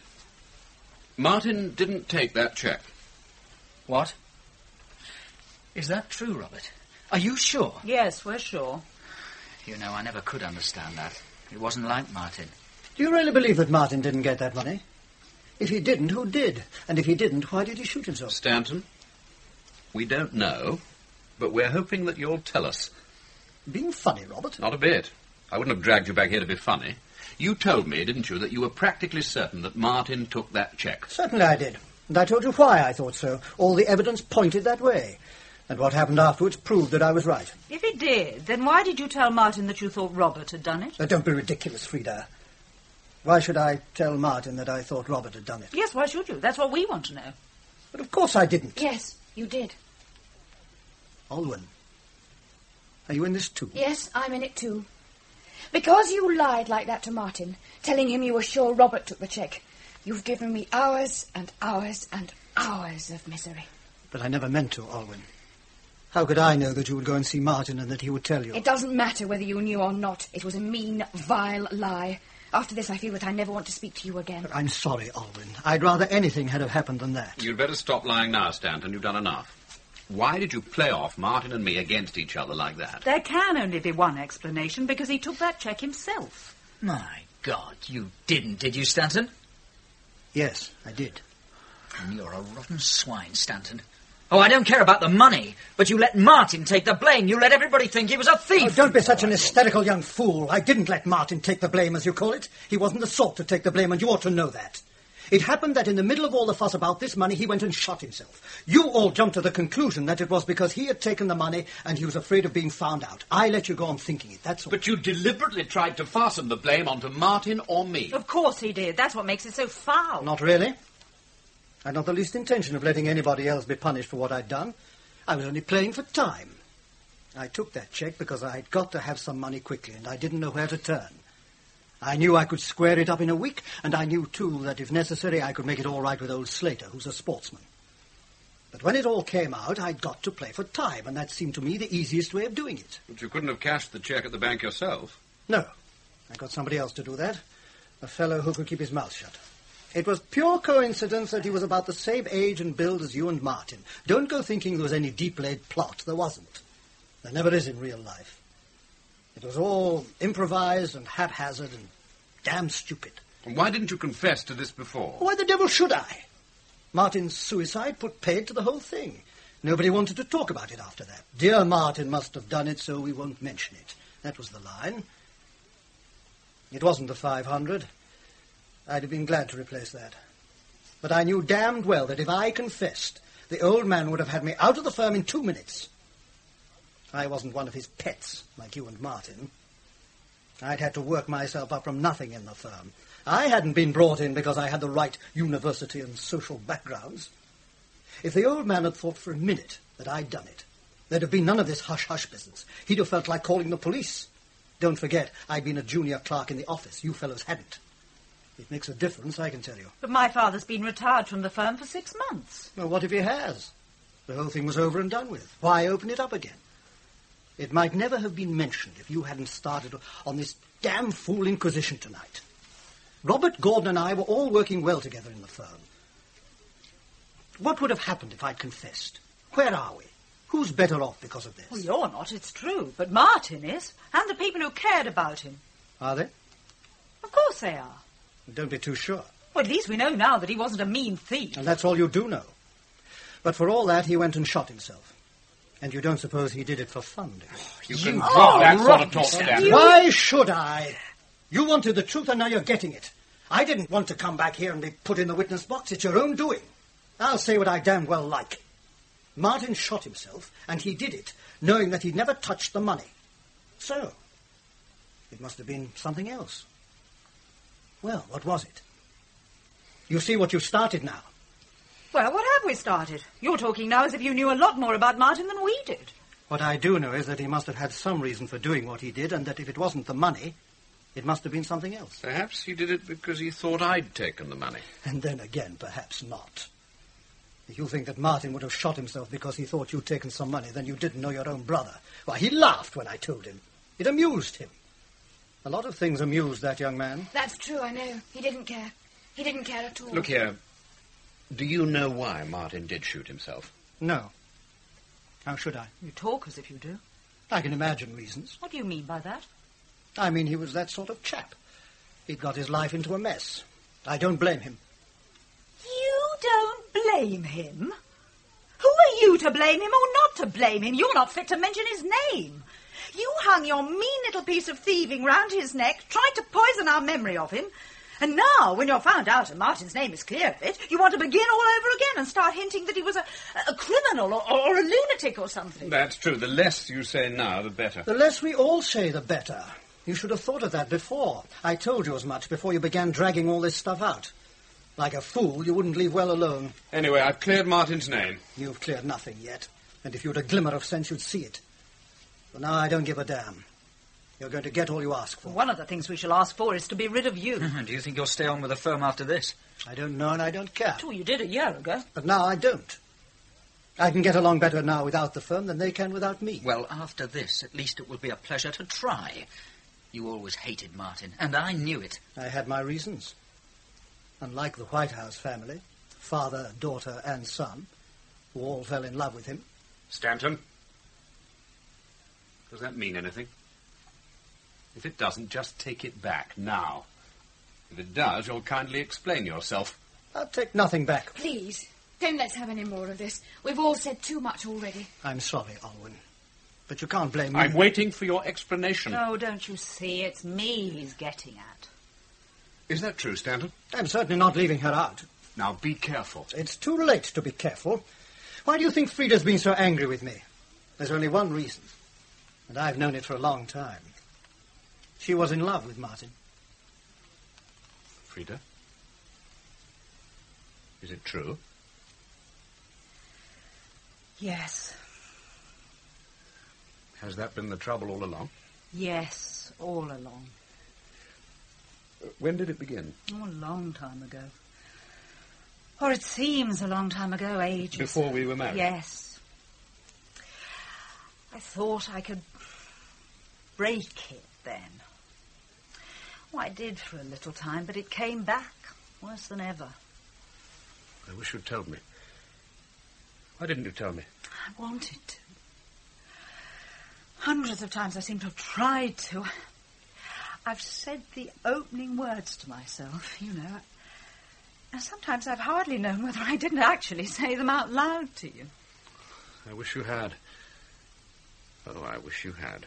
Martin didn't take that cheque. What? Is that true, Robert? Are you sure? Yes, we're sure. You know, I never could understand that. It wasn't like Martin. Do you really believe that Martin didn't get that money? If he didn't, who did? And if he didn't, why did he shoot himself? Stanton, we don't know, but we're hoping that you'll tell us. Being funny, Robert? Not a bit. I wouldn't have dragged you back here to be funny. You told me, didn't you, that you were practically certain that Martin took that cheque? Certainly I did. And I told you why I thought so. All the evidence pointed that way. And what happened afterwards proved that I was right. If it did, then why did you tell Martin that you thought Robert had done it? Uh, don't be ridiculous, Frida. Why should I tell Martin that I thought Robert had done it? Yes, why should you? That's what we want to know. But of course I didn't. Yes, you did. Alwyn, are you in this too? Yes, I'm in it too. Because you lied like that to Martin, telling him you were sure Robert took the cheque, you've given me hours and hours and hours of misery. But I never meant to, Alwyn. How could I know that you would go and see Martin and that he would tell you? It doesn't matter whether you knew or not. It was a mean, vile lie. After this, I feel that I never want to speak to you again. But I'm sorry, Alwyn. I'd rather anything had have happened than that. You'd better stop lying now, Stanton. You've done enough. Why did you play off Martin and me against each other like that? There can only be one explanation, because he took that cheque himself. My God, you didn't, did you, Stanton? Yes, I did. And you're a rotten swine, Stanton. Oh, I don't care about the money, but you let Martin take the blame. You let everybody think he was a thief. Oh, don't be such an hysterical young fool. I didn't let Martin take the blame, as you call it. He wasn't the sort to take the blame, and you ought to know that. It happened that in the middle of all the fuss about this money, he went and shot himself. You all jumped to the conclusion that it was because he had taken the money and he was afraid of being found out. I let you go on thinking it, that's all. But you deliberately tried to fasten the blame onto Martin or me. Of course he did. That's what makes it so foul. Not really. I had not the least intention of letting anybody else be punished for what I'd done. I was only playing for time. I took that cheque because I'd got to have some money quickly, and I didn't know where to turn. I knew I could square it up in a week, and I knew, too, that if necessary, I could make it all right with old Slater, who's a sportsman. But when it all came out, I'd got to play for time, and that seemed to me the easiest way of doing it. But you couldn't have cashed the cheque at the bank yourself. No. I got somebody else to do that. A fellow who could keep his mouth shut. It was pure coincidence that he was about the same age and build as you and Martin. Don't go thinking there was any deep-laid plot. There wasn't. There never is in real life. It was all improvised and haphazard and damn stupid. And why didn't you confess to this before? Why the devil should I? Martin's suicide put paid to the whole thing. Nobody wanted to talk about it after that. Dear Martin must have done it, so we won't mention it. That was the line. It wasn't the five hundred. I'd have been glad to replace that. But I knew damned well that if I confessed, the old man would have had me out of the firm in two minutes. I wasn't one of his pets, like you and Martin. I'd had to work myself up from nothing in the firm. I hadn't been brought in because I had the right university and social backgrounds. If the old man had thought for a minute that I'd done it, there'd have been none of this hush-hush business. He'd have felt like calling the police. Don't forget, I'd been a junior clerk in the office. You fellows hadn't. It makes a difference, I can tell you. But my father's been retired from the firm for six months. Well, what if he has? The whole thing was over and done with. Why open it up again? It might never have been mentioned if you hadn't started on this damn fool inquisition tonight. Robert Gordon and I were all working well together in the firm. What would have happened if I'd confessed? Where are we? Who's better off because of this? Well, you're not, it's true. But Martin is, and the people who cared about him. Are they? Of course they are. Don't be too sure. Well, at least we know now that he wasn't a mean thief. And that's all you do know. But for all that, he went and shot himself. And you don't suppose he did it for fun, do you? You can You- drop Oh, that sort right. of talk, Stanton. You- Why should I? You wanted the truth and now you're getting it. I didn't want to come back here and be put in the witness box. It's your own doing. I'll say what I damn well like. Martin shot himself, and he did it, knowing that he'd never touched the money. So, it must have been something else. Well, what was it? You see what you've started now. Well, what have we started? You're talking now as if you knew a lot more about Martin than we did. What I do know is that he must have had some reason for doing what he did, and that if it wasn't the money, it must have been something else. Perhaps he did it because he thought I'd taken the money. And then again, perhaps not. If you think that Martin would have shot himself because he thought you'd taken some money, then you didn't know your own brother. Why, he laughed when I told him. It amused him. A lot of things amused that young man. That's true, I know. He didn't care. He didn't care at all. Look here. Do you know why Martin did shoot himself? No. How should I? You talk as if you do. I can imagine reasons. What do you mean by that? I mean, he was that sort of chap. He'd got his life into a mess. I don't blame him. You don't blame him? Who are you to blame him or not to blame him? You're not fit to mention his name. You hung your mean little piece of thieving round his neck, tried to poison our memory of him, and now, when you're found out and Martin's name is clear of it, you want to begin all over again and start hinting that he was a, a criminal or, or a lunatic or something. That's true. The less you say now, the better. The less we all say, the better. You should have thought of that before. I told you as much before you began dragging all this stuff out. Like a fool, you wouldn't leave well alone. Anyway, I've cleared Martin's name. You've cleared nothing yet. And if you'd a glimmer of sense, you'd see it. But now I don't give a damn. You're going to get all you ask for. One of the things we shall ask for is to be rid of you. Do you think you'll stay on with the firm after this? I don't know and I don't care. Oh, you did a year ago. But now I don't. I can get along better now without the firm than they can without me. Well, after this, at least it will be a pleasure to try. You always hated Martin, and I knew it. I had my reasons. Unlike the White House family, father, daughter, and son, who all fell in love with him. Stanton? Does that mean anything? If it doesn't, just take it back, now. If it does, you'll kindly explain yourself. I'll take nothing back. Please, don't let's have any more of this. We've all said too much already. I'm sorry, Alwyn. But you can't blame me. I'm waiting for your explanation. Oh, don't you see? It's me he's getting at. Is that true, Stanton? I'm certainly not leaving her out. Now, be careful. It's too late to be careful. Why do you think Frida's been so angry with me? There's only one reason. And I've known it for a long time. She was in love with Martin. Frida? Is it true? Yes. Has that been the trouble all along? Yes, all along. Uh, when did it begin? Oh, a long time ago. Or it seems a long time ago, ages. Before we were married? Yes. I thought I could break it then. Well, I did for a little time, but it came back, worse than ever. I wish you'd told me. Why didn't you tell me? I wanted to. Hundreds of times I seem to have tried to. I've said the opening words to myself, you know. And sometimes I've hardly known whether I didn't actually say them out loud to you. I wish you had. Oh, I wish you had.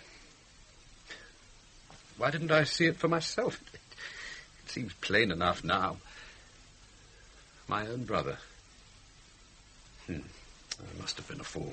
Why didn't I see it for myself? It seems plain enough now. My own brother. Hmm. I must have been a fool.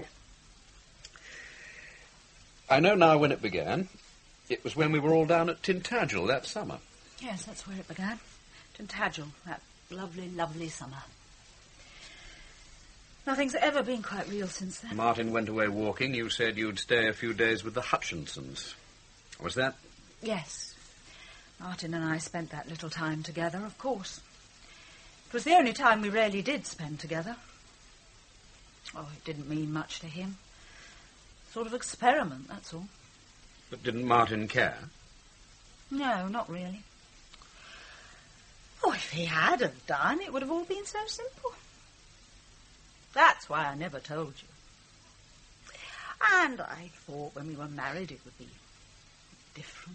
I know now when it began. It was when we were all down at Tintagel that summer. Yes, that's where it began. Tintagel, that lovely, lovely summer. Nothing's ever been quite real since then. Martin went away walking. You said you'd stay a few days with the Hutchinsons. Was that? Yes. Martin and I spent that little time together, of course. It was the only time we really did spend together. Oh, it didn't mean much to him. Sort of experiment, that's all. But didn't Martin care? No, not really. Oh, if he had have done, it would have all been so simple. That's why I never told you. And I thought when we were married it would be different.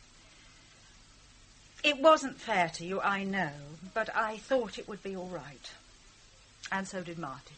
It wasn't fair to you, I know, but I thought it would be all right. And so did Martin.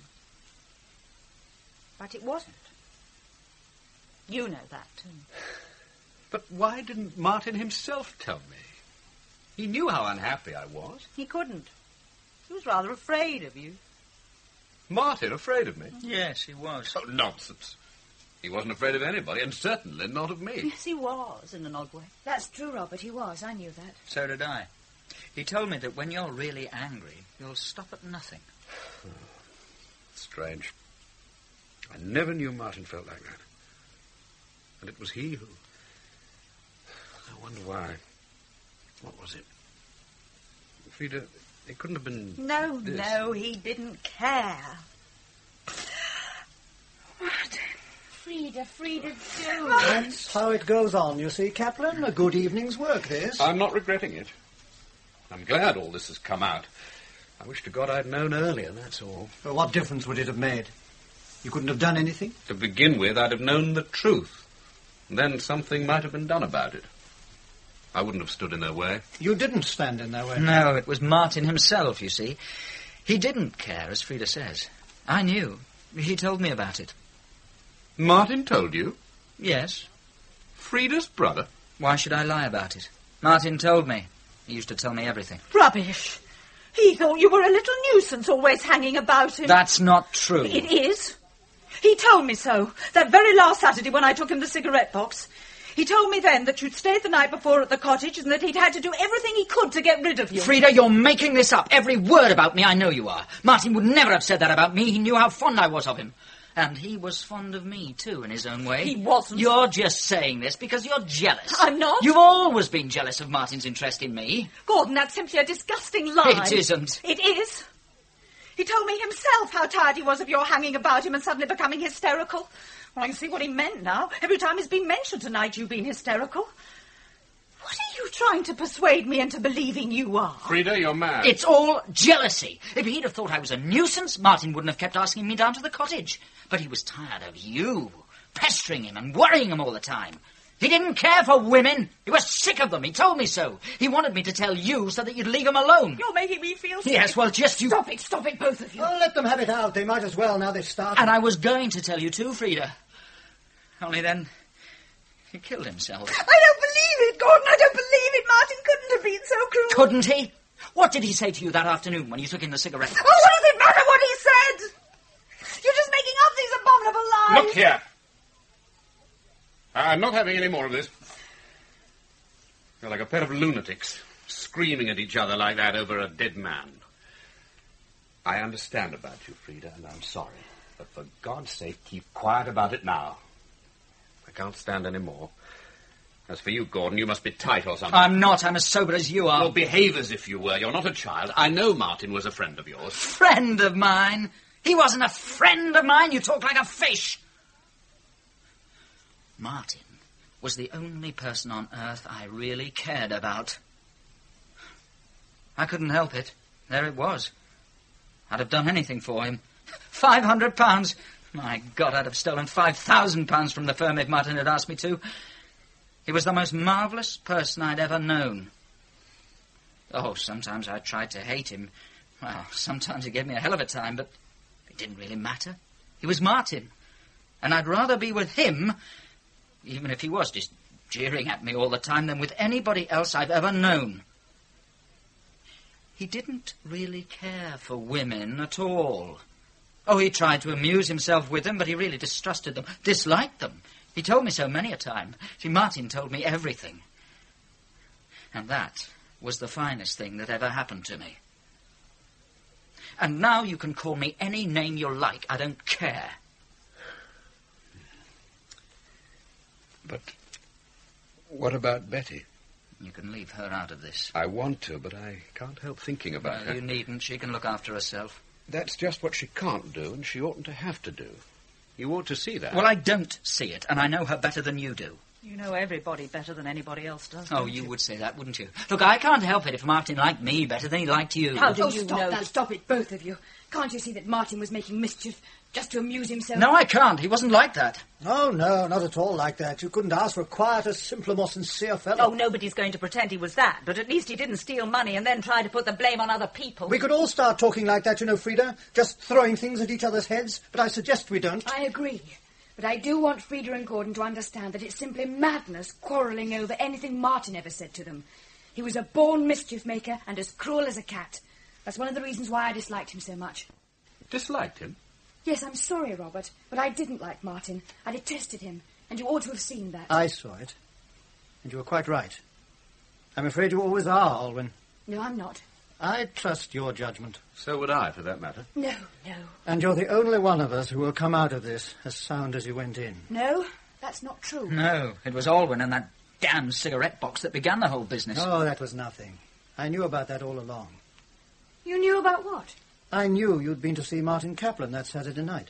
But it wasn't. You know that, too. But why didn't Martin himself tell me? He knew how unhappy I was. He couldn't. He was rather afraid of you. Martin afraid of me? Yes, he was. Oh, nonsense. He wasn't afraid of anybody, and certainly not of me. Yes, he was, in an odd way. That's true, Robert, he was. I knew that. So did I. He told me that when you're really angry, you'll stop at nothing. Strange. I never knew Martin felt like that. And it was he who... I wonder why. What was it? Frida, it couldn't have been... No, this. no, he didn't care. Martin. Frida, Frida, do. That's how it goes on, you see, Kaplan. A good evening's work, this. I'm not regretting it. I'm glad all this has come out. I wish to God I'd known earlier, that's all. Well, what difference would it have made? You couldn't have done anything? To begin with, I'd have known the truth. And then something might have been done about it. I wouldn't have stood in their way. You didn't stand in their way. No, it was Martin himself, you see. He didn't care, as Frida says. I knew. He told me about it. Martin told you? Yes. Frida's brother? Why should I lie about it? Martin told me. He used to tell me everything. Rubbish. He thought you were a little nuisance always hanging about him. That's not true. It is. He told me so, that very last Saturday when I took him the cigarette box. He told me then that you'd stayed the night before at the cottage and that he'd had to do everything he could to get rid of you. Frida, you're making this up. Every word about me, I know you are. Martin would never have said that about me. He knew how fond I was of him. And he was fond of me, too, in his own way. He wasn't. You're just saying this because you're jealous. I'm not. You've always been jealous of Martin's interest in me. Gordon, that's simply a disgusting lie. It isn't. It is. He told me himself how tired he was of your hanging about him and suddenly becoming hysterical. Well, I can see what he meant now. Every time he's been mentioned tonight, you've been hysterical. What are you trying to persuade me into believing you are? Frida, you're mad. It's all jealousy. If he'd have thought I was a nuisance, Martin wouldn't have kept asking me down to the cottage. But he was tired of you, pestering him and worrying him all the time. He didn't care for women. He was sick of them. He told me so. He wanted me to tell you so that you'd leave him alone. You're making me feel sick. Yes, well, just you... Stop it, stop it, both of you. Oh, let them have it out. They might as well now they've started. And I was going to tell you too, Frida. Only then he killed himself. I don't believe it, Gordon. I don't believe it. Martin couldn't have been so cruel. Couldn't he? What did he say to you that afternoon when you took in the cigarette? Oh, what does it matter what he said? You're just making up these abominable lies. Look here. I'm not having any more of this. You're like a pair of lunatics, screaming at each other like that over a dead man. I understand about you, Frida, and I'm sorry. But for God's sake, keep quiet about it now. I can't stand any more. As for you, Gordon, you must be tight or something. I'm not. I'm as sober as you are. Well, behave as if you were. You're not a child. I know Martin was a friend of yours. Friend of mine? He wasn't a friend of mine. You talk like a fish. Martin was the only person on earth I really cared about. I couldn't help it. There it was. I'd have done anything for him. Five hundred pounds. My God, I'd have stolen five thousand pounds from the firm if Martin had asked me to. He was the most marvellous person I'd ever known. Oh, sometimes I tried to hate him. Well, sometimes he gave me a hell of a time, but it didn't really matter. He was Martin, and I'd rather be with him, even if he was just jeering at me all the time, than with anybody else I've ever known. He didn't really care for women at all. Oh, he tried to amuse himself with them, but he really distrusted them, disliked them. He told me so many a time. See, Martin told me everything. And that was the finest thing that ever happened to me. And now you can call me any name you like. I don't care. But what about Betty? You can leave her out of this. I want to, but I can't help thinking about No, her. you needn't. She can look after herself. That's just what she can't do, and she oughtn't to have to do. You ought to see that. Well, I don't see it, and I know her better than you do. You know everybody better than anybody else does. Oh, don't you you would say that, wouldn't you? Look, I can't help it if Martin liked me better than he liked you. How do Oh, you stop know? that. Stop it, both of you. Can't you see that Martin was making mischief just to amuse himself? No, I can't. He wasn't like that. Oh, no, not at all like that. You couldn't ask for a quieter, simpler, more sincere fellow. Oh, nobody's going to pretend he was that, but at least he didn't steal money and then try to put the blame on other people. We could all start talking like that, you know, Frida, just throwing things at each other's heads, but I suggest we don't. I agree. But I do want Frida and Gordon to understand that it's simply madness quarrelling over anything Martin ever said to them. He was a born mischief maker and as cruel as a cat. That's one of the reasons why I disliked him so much. Disliked him? Yes, I'm sorry, Robert, but I didn't like Martin. I detested him, and you ought to have seen that. I saw it, and you were quite right. I'm afraid you always are, Alwyn. No, I'm not. I trust your judgment. So would I, for that matter. No, no. And you're the only one of us who will come out of this as sound as you went in. No, that's not true. No, it was Alwyn and that damn cigarette box that began the whole business. Oh, that was nothing. I knew about that all along. You knew about what? I knew you'd been to see Martin Kaplan that Saturday night.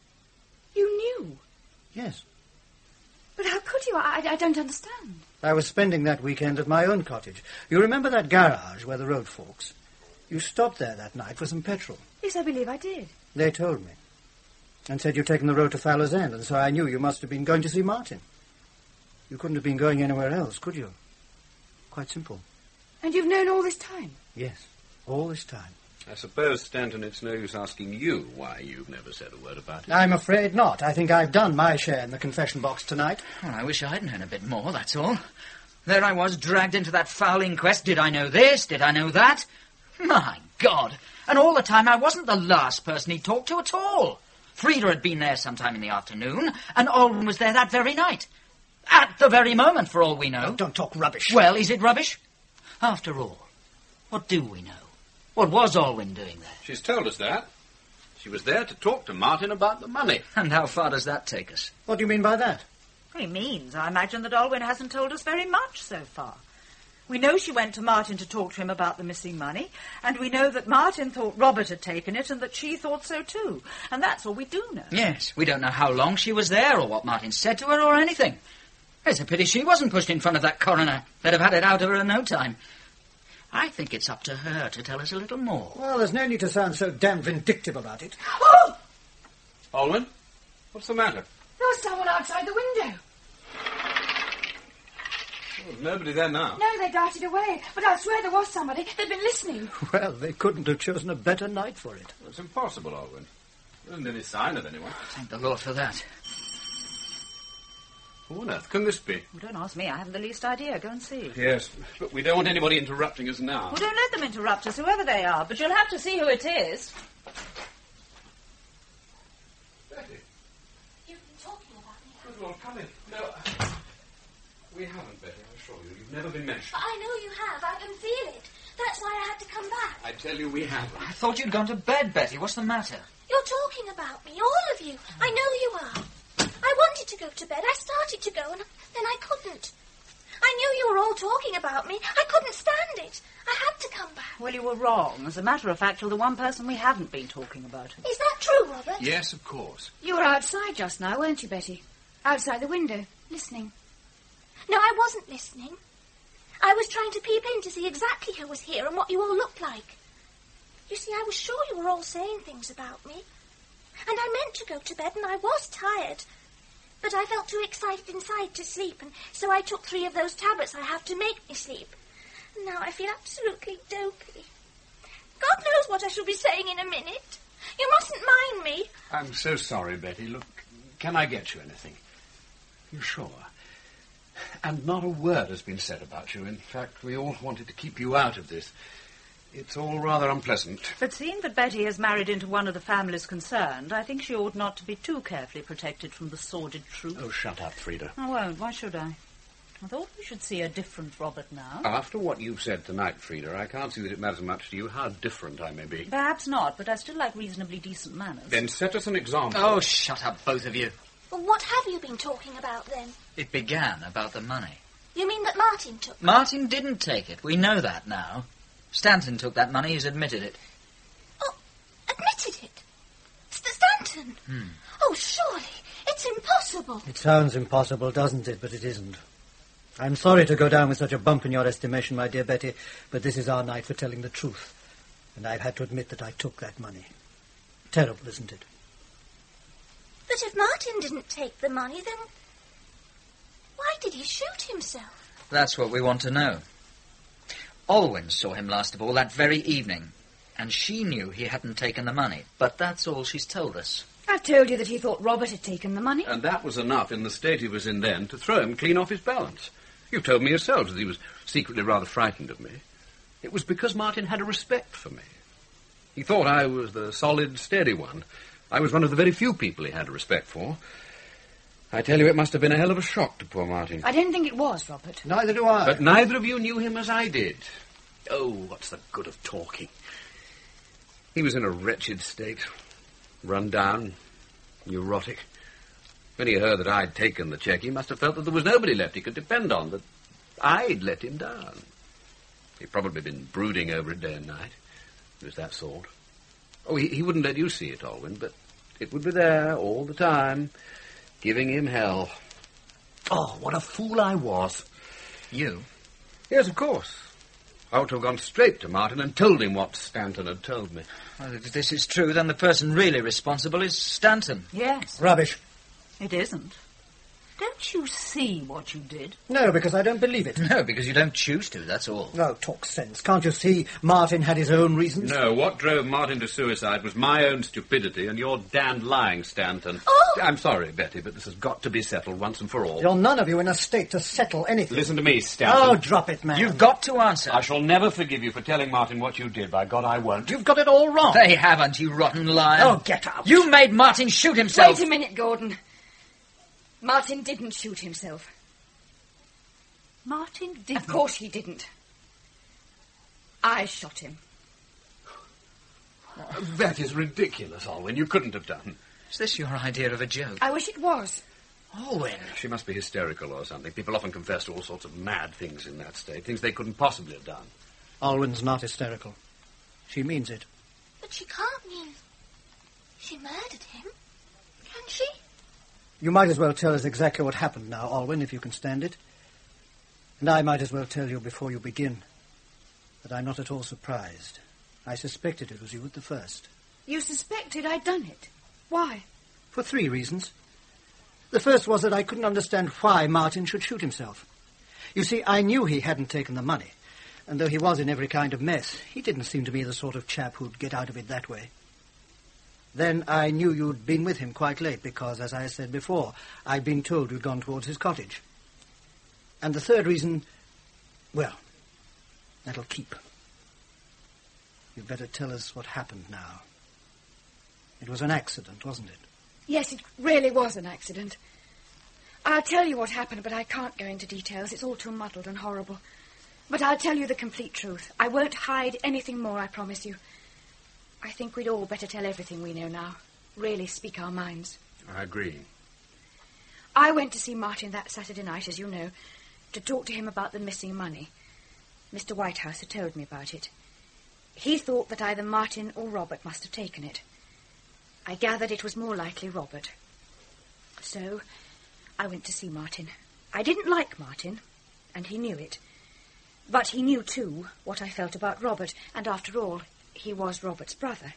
You knew? Yes. But how could you? I, I don't understand. I was spending that weekend at my own cottage. You remember that garage where the road forks? You stopped there that night for some petrol. Yes, I believe I did. They told me. And said you'd taken the road to Fowler's End, and so I knew you must have been going to see Martin. You couldn't have been going anywhere else, could you? Quite simple. And you've known all this time? Yes, all this time. I suppose, Stanton, it's no use asking you why you've never said a word about it. I'm afraid not. I think I've done my share in the confession box tonight. Well, I wish I'd known a bit more, that's all. There I was, dragged into that foul inquest. Did I know this? Did I know that? My God! And all the time I wasn't the last person he talked to at all. Frida had been there sometime in the afternoon, and Alwyn was there that very night. At the very moment, for all we know. Oh, don't talk rubbish. Well, is it rubbish? After all, what do we know? What was Alwyn doing there? She's told us that. She was there to talk to Martin about the money. And how far does that take us? What do you mean by that? He means, I imagine, that Alwyn hasn't told us very much so far. We know she went to Martin to talk to him about the missing money, and we know that Martin thought Robert had taken it and that she thought so too. And that's all we do know. Yes, we don't know how long she was there or what Martin said to her or anything. It's a pity she wasn't pushed in front of that coroner. They'd have had it out of her in no time. I think it's up to her to tell us a little more. Well, there's no need to sound so damn vindictive about it. Oh! Alwyn, what's the matter? There's someone outside the window. Oh, there's nobody there now. No, they darted away. But I swear there was somebody. They'd been listening. Well, they couldn't have chosen a better night for it. Well, it's impossible, Alwyn. There isn't any sign of anyone. Thank the Lord for that. Who on earth can this be? Well, don't ask me. I haven't the least idea. Go and see. Yes, but we don't want anybody interrupting us now. Well, don't let them interrupt us, whoever they are. But you'll have to see who it is. Betty, You've been talking about me. good Lord, come in. No, we haven't, Betty, I assure you. You've never been mentioned. But I know you have. I can feel it. That's why I had to come back. I tell you, we haven't. I thought you'd gone to bed, Betty. What's the matter? You're talking about me, all of you. I know you are. I wanted to go to bed. I started to go, and then I couldn't. I knew you were all talking about me. I couldn't stand it. I had to come back. Well, you were wrong. As a matter of fact, you're the one person we haven't been talking about. Is that true, Robert? Yes, of course. You were outside just now, weren't you, Betty? Outside the window, listening. No, I wasn't listening. I was trying to peep in to see exactly who was here and what you all looked like. You see, I was sure you were all saying things about me. And I meant to go to bed, and I was tired. But I felt too excited inside to sleep, and so I took three of those tablets I have to make me sleep. And now I feel absolutely dopey. God knows what I shall be saying in a minute. You mustn't mind me. I'm so sorry, Betty. Look, can I get you anything? You sure? And not a word has been said about you. In fact, we all wanted to keep you out of this. It's all rather unpleasant. But seeing that Betty has married into one of the families concerned, I think she ought not to be too carefully protected from the sordid truth. Oh, shut up, Frida. I won't. Why should I? I thought we should see a different Robert now. After what you've said tonight, Frida, I can't see that it matters much to you how different I may be. Perhaps not, but I still like reasonably decent manners. Then set us an example. Oh, shut up, both of you. Well, what have you been talking about then? It began about the money. You mean that Martin took it? Martin didn't take it. We know that now. Stanton took that money. He's admitted it. Oh, admitted it? St- Stanton? Hmm. Oh, surely. It's impossible. It sounds impossible, doesn't it? But it isn't. I'm sorry to go down with such a bump in your estimation, my dear Betty, but this is our night for telling the truth. And I've had to admit that I took that money. Terrible, isn't it? But if Martin didn't take the money, then why did he shoot himself? That's what we want to know. Olwyn saw him last of all that very evening, and she knew he hadn't taken the money, but that's all she's told us. I've told you that he thought Robert had taken the money. And that was enough in the state he was in then to throw him clean off his balance. You've told me yourselves that he was secretly rather frightened of me. It was because Martin had a respect for me. He thought I was the solid, steady one. I was one of the very few people he had a respect for. I tell you, it must have been a hell of a shock to poor Martin. I don't think it was, Robert. Neither do I. But neither of you knew him as I did. Oh, what's the good of talking? He was in a wretched state, run down, neurotic. When he heard that I'd taken the cheque, he must have felt that there was nobody left he could depend on, that I'd let him down. He'd probably been brooding over it day and night. He was that sort. Oh, he, he wouldn't let you see it, Olwyn, but it would be there all the time, giving him hell. Oh, what a fool I was. You? Yes, of course. I ought to have gone straight to Martin and told him what Stanton had told me. Well, if this is true, then the person really responsible is Stanton. Yes. Rubbish. It isn't. Don't you see what you did? No, because I don't believe it. No, because you don't choose to, that's all. No, talk sense. Can't you see Martin had his own reasons? No, what drove Martin to suicide was my own stupidity and your damned lying, Stanton. Oh! I'm sorry, Betty, but this has got to be settled once and for all. You're none of you in a state to settle anything. Listen to me, Stanton. Oh, drop it, man. You've got to answer. I shall never forgive you for telling Martin what you did. By God, I won't. You've got it all wrong. They haven't, you rotten liar. Oh, get out. You made Martin shoot himself. Wait a minute, Gordon. Martin didn't shoot himself. Martin didn't. Of course he didn't. I shot him. That is ridiculous, Olwyn. You couldn't have done. Is this your idea of a joke? I wish it was. Olwyn. She must be hysterical or something. People often confess to all sorts of mad things in that state, things they couldn't possibly have done. Olwyn's not hysterical. She means it. But she can't mean she murdered him, can she? You might as well tell us exactly what happened now, Olwyn, if you can stand it. And I might as well tell you before you begin that I'm not at all surprised. I suspected it was you at the first. You suspected I'd done it. Why? For three reasons. The first was that I couldn't understand why Martin should shoot himself. You see, I knew he hadn't taken the money, and though he was in every kind of mess, he didn't seem to me the sort of chap who'd get out of it that way. Then I knew you'd been with him quite late because, as I said before, I'd been told you'd gone towards his cottage. And the third reason, well, that'll keep. You'd better tell us what happened now. It was an accident, wasn't it? Yes, it really was an accident. I'll tell you what happened, but I can't go into details. It's all too muddled and horrible. But I'll tell you the complete truth. I won't hide anything more, I promise you. I think we'd all better tell everything we know now. Really speak our minds. I agree. I went to see Martin that Saturday night, as you know, to talk to him about the missing money. Mister Whitehouse had told me about it. He thought that either Martin or Robert must have taken it. I gathered it was more likely Robert. So I went to see Martin. I didn't like Martin, and he knew it. But he knew, too, what I felt about Robert, and after all, he was Robert's brother.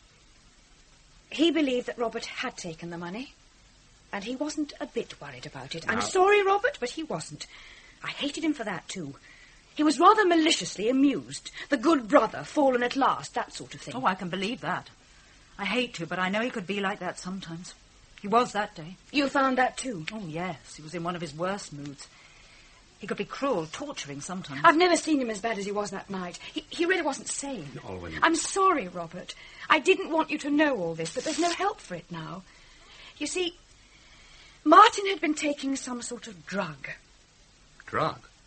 He believed that Robert had taken the money, and he wasn't a bit worried about it. Now, I'm sorry, Robert, but he wasn't. I hated him for that, too. He was rather maliciously amused. The good brother, fallen at last, that sort of thing. Oh, I can believe that. I hate to, but I know he could be like that sometimes. He was that day. You found that, too? Oh, yes. He was in one of his worst moods. He could be cruel, torturing sometimes. I've never seen him as bad as he was that night. He, he really wasn't sane. Olwyn. I'm sorry, Robert. I didn't want you to know all this, but there's no help for it now. You see, Martin had been taking some sort of drug. Drug?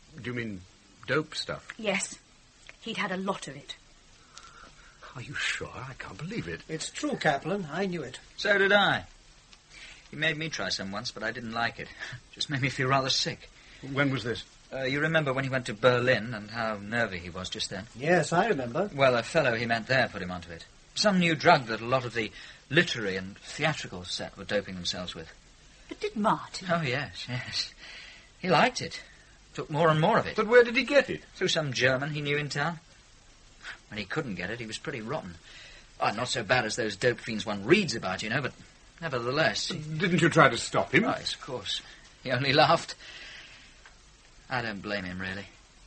Do you mean dope stuff? Yes. He'd had a lot of it. Are you sure? I can't believe it. It's true, Kaplan. I knew it. So did I. He made me try some once, but I didn't like it. Just made me feel rather sick. When was this? Uh, you remember when he went to Berlin and how nervy he was just then? Yes, I remember. Well, a fellow he met there put him onto it. Some new drug that a lot of the literary and theatrical set were doping themselves with. But did Martin? Oh, yes, yes. He liked it. Took more and more of it. But where did he get it? Through some German he knew in town. When he couldn't get it, he was pretty rotten. Oh, not so bad as those dope fiends one reads about, you know, but nevertheless... Didn't you try to stop him? Oh, yes, of course. He only laughed. I don't blame him, really.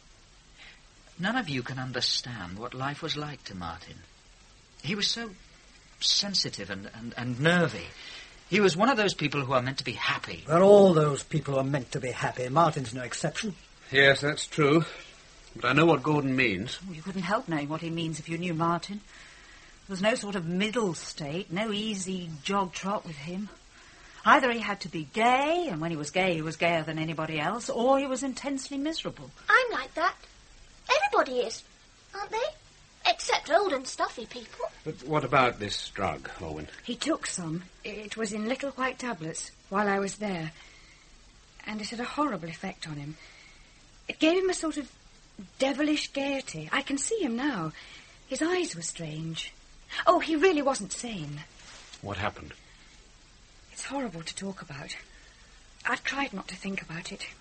None of you can understand what life was like to Martin. He was so sensitive and, and, and nervy. He was one of those people who are meant to be happy. Well, all those people are meant to be happy. Martin's no exception. Yes, that's true. But I know what Gordon means. You couldn't help knowing what he means if you knew Martin. There was no sort of middle state, no easy jog-trot with him. Either he had to be gay, and when he was gay he was gayer than anybody else, or he was intensely miserable. I'm like that. Everybody is, aren't they? Except old and stuffy people. But what about this drug, Owen? He took some. It was in little white tablets while I was there. And it had a horrible effect on him. It gave him a sort of devilish gaiety. I can see him now. His eyes were strange. Oh, he really wasn't sane. What happened? It's horrible to talk about. I've tried not to think about it.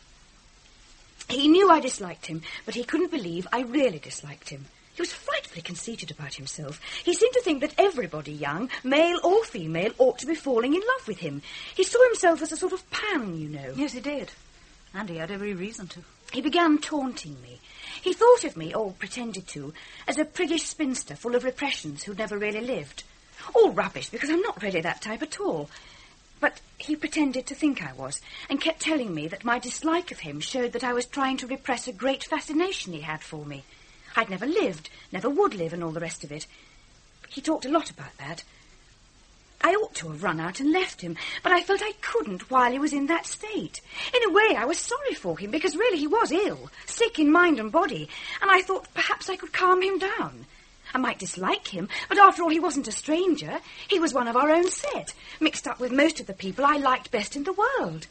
He knew I disliked him, but he couldn't believe I really disliked him. He was frightfully conceited about himself. He seemed to think that everybody young, male or female, ought to be falling in love with him. He saw himself as a sort of Pan, you know. Yes, he did. And he had every reason to. He began taunting me. He thought of me, or pretended to, as a priggish spinster full of repressions who'd never really lived. All rubbish, because I'm not really that type at all. But he pretended to think I was, and kept telling me that my dislike of him showed that I was trying to repress a great fascination he had for me. I'd never lived, never would live, and all the rest of it. He talked a lot about that. I ought to have run out and left him, but I felt I couldn't while he was in that state. In a way, I was sorry for him, because really he was ill, sick in mind and body, and I thought perhaps I could calm him down. I might dislike him, but after all, he wasn't a stranger. He was one of our own set, mixed up with most of the people I liked best in the world.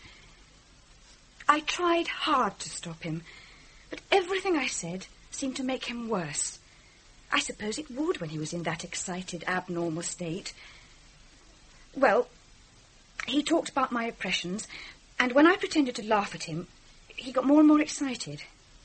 I tried hard to stop him, but everything I said seemed to make him worse. I suppose it would when he was in that excited, abnormal state. Well, he talked about my oppressions, and when I pretended to laugh at him, he got more and more excited.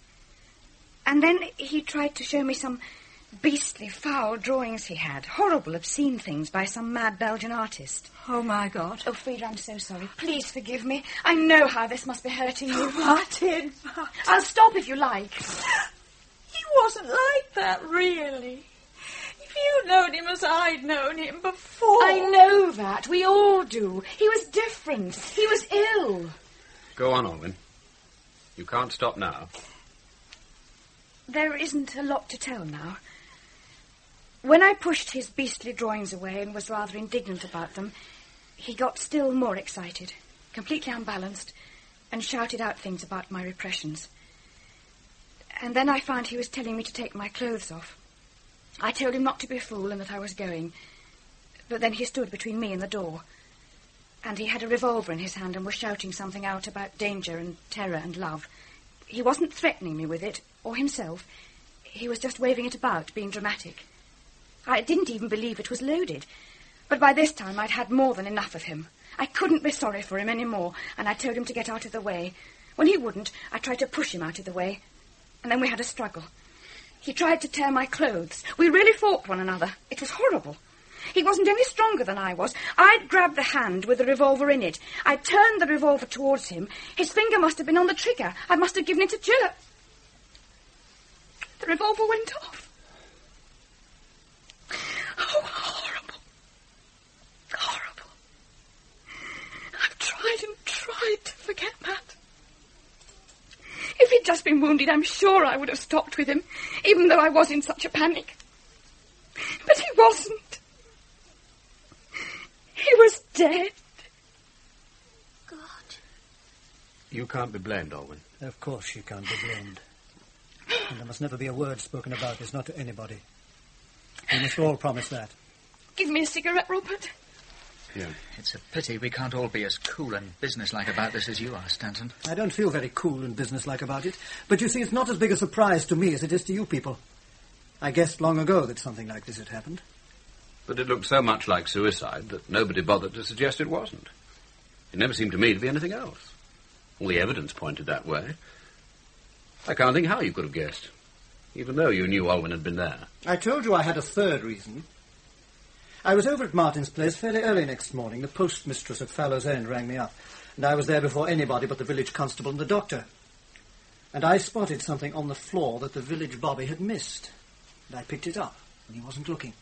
And then he tried to show me some beastly, foul drawings he had. Horrible, obscene things by some mad Belgian artist. Oh, my God. Oh, Frida, I'm so sorry. Please forgive me. I know how this must be hurting you. Martin, Martin. I'll stop if you like. He wasn't like that, really. If you'd known him as I'd known him before... I know that. We all do. He was different. He was ill. Go on, Owen. You can't stop now. There isn't a lot to tell now. When I pushed his beastly drawings away and was rather indignant about them, he got still more excited, completely unbalanced, and shouted out things about my repressions. And then I found he was telling me to take my clothes off. I told him not to be a fool and that I was going. But then he stood between me and the door. And he had a revolver in his hand and was shouting something out about danger and terror and love. He wasn't threatening me with it, or himself. He was just waving it about, being dramatic. I didn't even believe it was loaded. But by this time I'd had more than enough of him. I couldn't be sorry for him any more, and I told him to get out of the way. When he wouldn't, I tried to push him out of the way. And then we had a struggle. He tried to tear my clothes. We really fought one another. It was horrible. He wasn't any stronger than I was. I'd grabbed the hand with the revolver in it. I turned the revolver towards him. His finger must have been on the trigger. I must have given it a jerk. The revolver went off. Oh, horrible. Horrible. I've tried and tried to forget that. If he'd just been wounded, I'm sure I would have stopped with him, even though I was in such a panic. But he wasn't. He was dead. God. You can't be blamed, Alwyn. Of course she can't be blamed. And there must never be a word spoken about this, not to anybody. We must all promise that. Give me a cigarette, Robert. Yeah. It's a pity we can't all be as cool and businesslike about this as you are, Stanton. I don't feel very cool and businesslike about it. But you see, it's not as big a surprise to me as it is to you people. I guessed long ago that something like this had happened. But it looked so much like suicide that nobody bothered to suggest it wasn't. It never seemed to me to be anything else. All the evidence pointed that way. I can't think how you could have guessed, even though you knew Alwyn had been there. I told you I had a third reason. I was over at Martin's place fairly early next morning. The postmistress at Fallow's End rang me up, and I was there before anybody but the village constable and the doctor. And I spotted something on the floor that the village bobby had missed. And I picked it up, and he wasn't looking.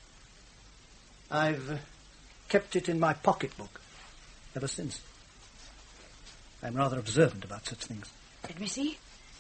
I've uh, kept it in my pocketbook ever since. I'm rather observant about such things. Let me see.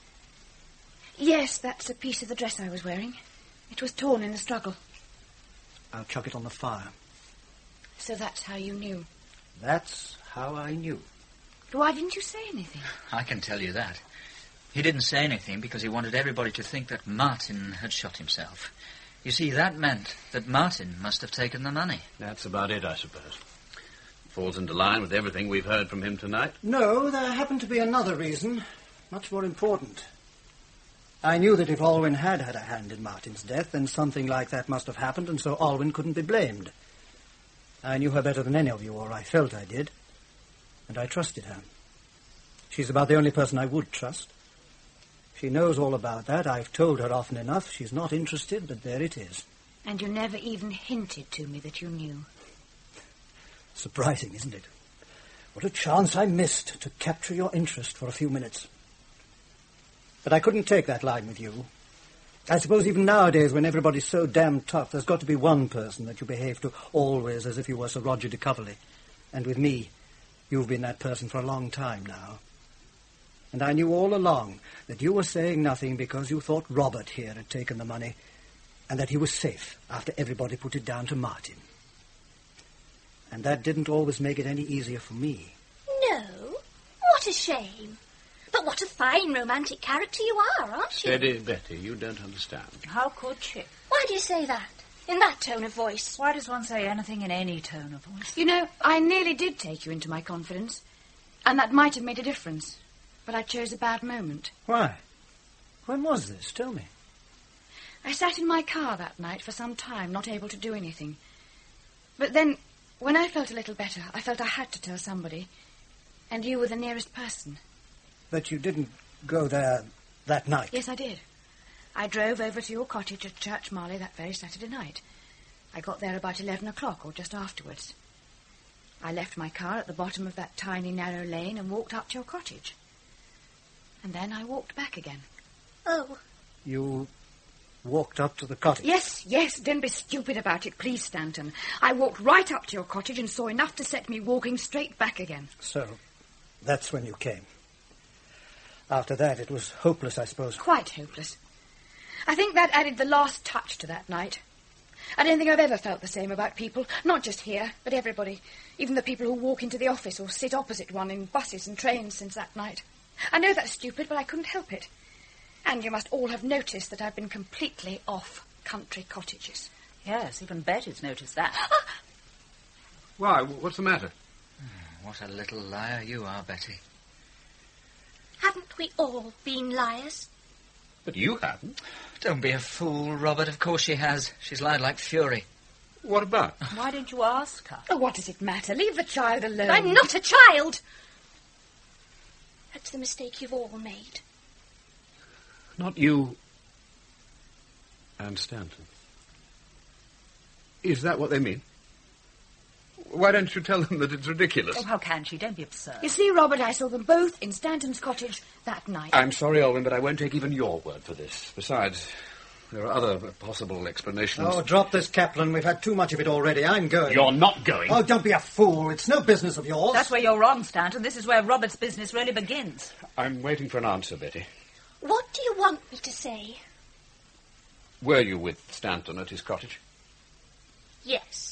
Yes, that's a piece of the dress I was wearing. It was torn in the struggle. I'll chuck it on the fire. So that's how you knew. That's how I knew. Why didn't you say anything? I can tell you that. He didn't say anything because he wanted everybody to think that Martin had shot himself. You see, that meant that Martin must have taken the money. That's about it, I suppose. Falls into line with everything we've heard from him tonight. No, there happened to be another reason, much more important. I knew that if Alwyn had had a hand in Martin's death, then something like that must have happened, and so Alwyn couldn't be blamed. I knew her better than any of you, or I felt I did, and I trusted her. She's about the only person I would trust. She knows all about that. I've told her often enough. She's not interested, but there it is. And you never even hinted to me that you knew. Surprising, isn't it? What a chance I missed to capture your interest for a few minutes. But I couldn't take that line with you. I suppose even nowadays, when everybody's so damn tough, there's got to be one person that you behave to always as if you were Sir Roger de Coverley. And with me, you've been that person for a long time now. And I knew all along that you were saying nothing because you thought Robert here had taken the money, and that he was safe after everybody put it down to Martin. And that didn't always make it any easier for me. No? What a shame. But what a fine romantic character you are, aren't you? Steady, Betty, you don't understand. How could she? Why do you say that? In that tone of voice? Why does one say anything in any tone of voice? You know, I nearly did take you into my confidence, and that might have made a difference. But I chose a bad moment. Why? When was this? Tell me. I sat in my car that night for some time, not able to do anything. But then, when I felt a little better, I felt I had to tell somebody. And you were the nearest person. But you didn't go there that night? Yes, I did. I drove over to your cottage at Church Marley that very Saturday night. I got there about eleven o'clock, or just afterwards. I left my car at the bottom of that tiny, narrow lane and walked up to your cottage. And then I walked back again. Oh. You walked up to the cottage? Yes, yes, don't be stupid about it, please, Stanton. I walked right up to your cottage and saw enough to set me walking straight back again. So, that's when you came. After that, it was hopeless, I suppose. Quite hopeless. I think that added the last touch to that night. I don't think I've ever felt the same about people, not just here, but everybody, even the people who walk into the office or sit opposite one in buses and trains since that night. I know that's stupid, but I couldn't help it. And you must all have noticed that I've been completely off country cottages. Yes, even Betty's noticed that. Why? What's the matter? Oh, what a little liar you are, Betty. Haven't we all been liars? But you haven't. Don't be a fool, Robert. Of course she has. She's lied like fury. What about? Why didn't you ask her? Oh, what does it matter? Leave the child alone. I'm not a child! That's the mistake you've all made. Not you and Stanton. Is that what they mean? Why don't you tell them that it's ridiculous? Oh, how can she? Don't be absurd. You see, Robert, I saw them both in Stanton's cottage that night. I'm sorry, Alwyn, but I won't take even your word for this. Besides, there are other possible explanations. Oh, drop this, Kaplan. We've had too much of it already. I'm going. You're not going. Oh, don't be a fool. It's no business of yours. That's where you're wrong, Stanton. This is where Robert's business really begins. I'm waiting for an answer, Betty. What do you want me to say? Were you with Stanton at his cottage? Yes.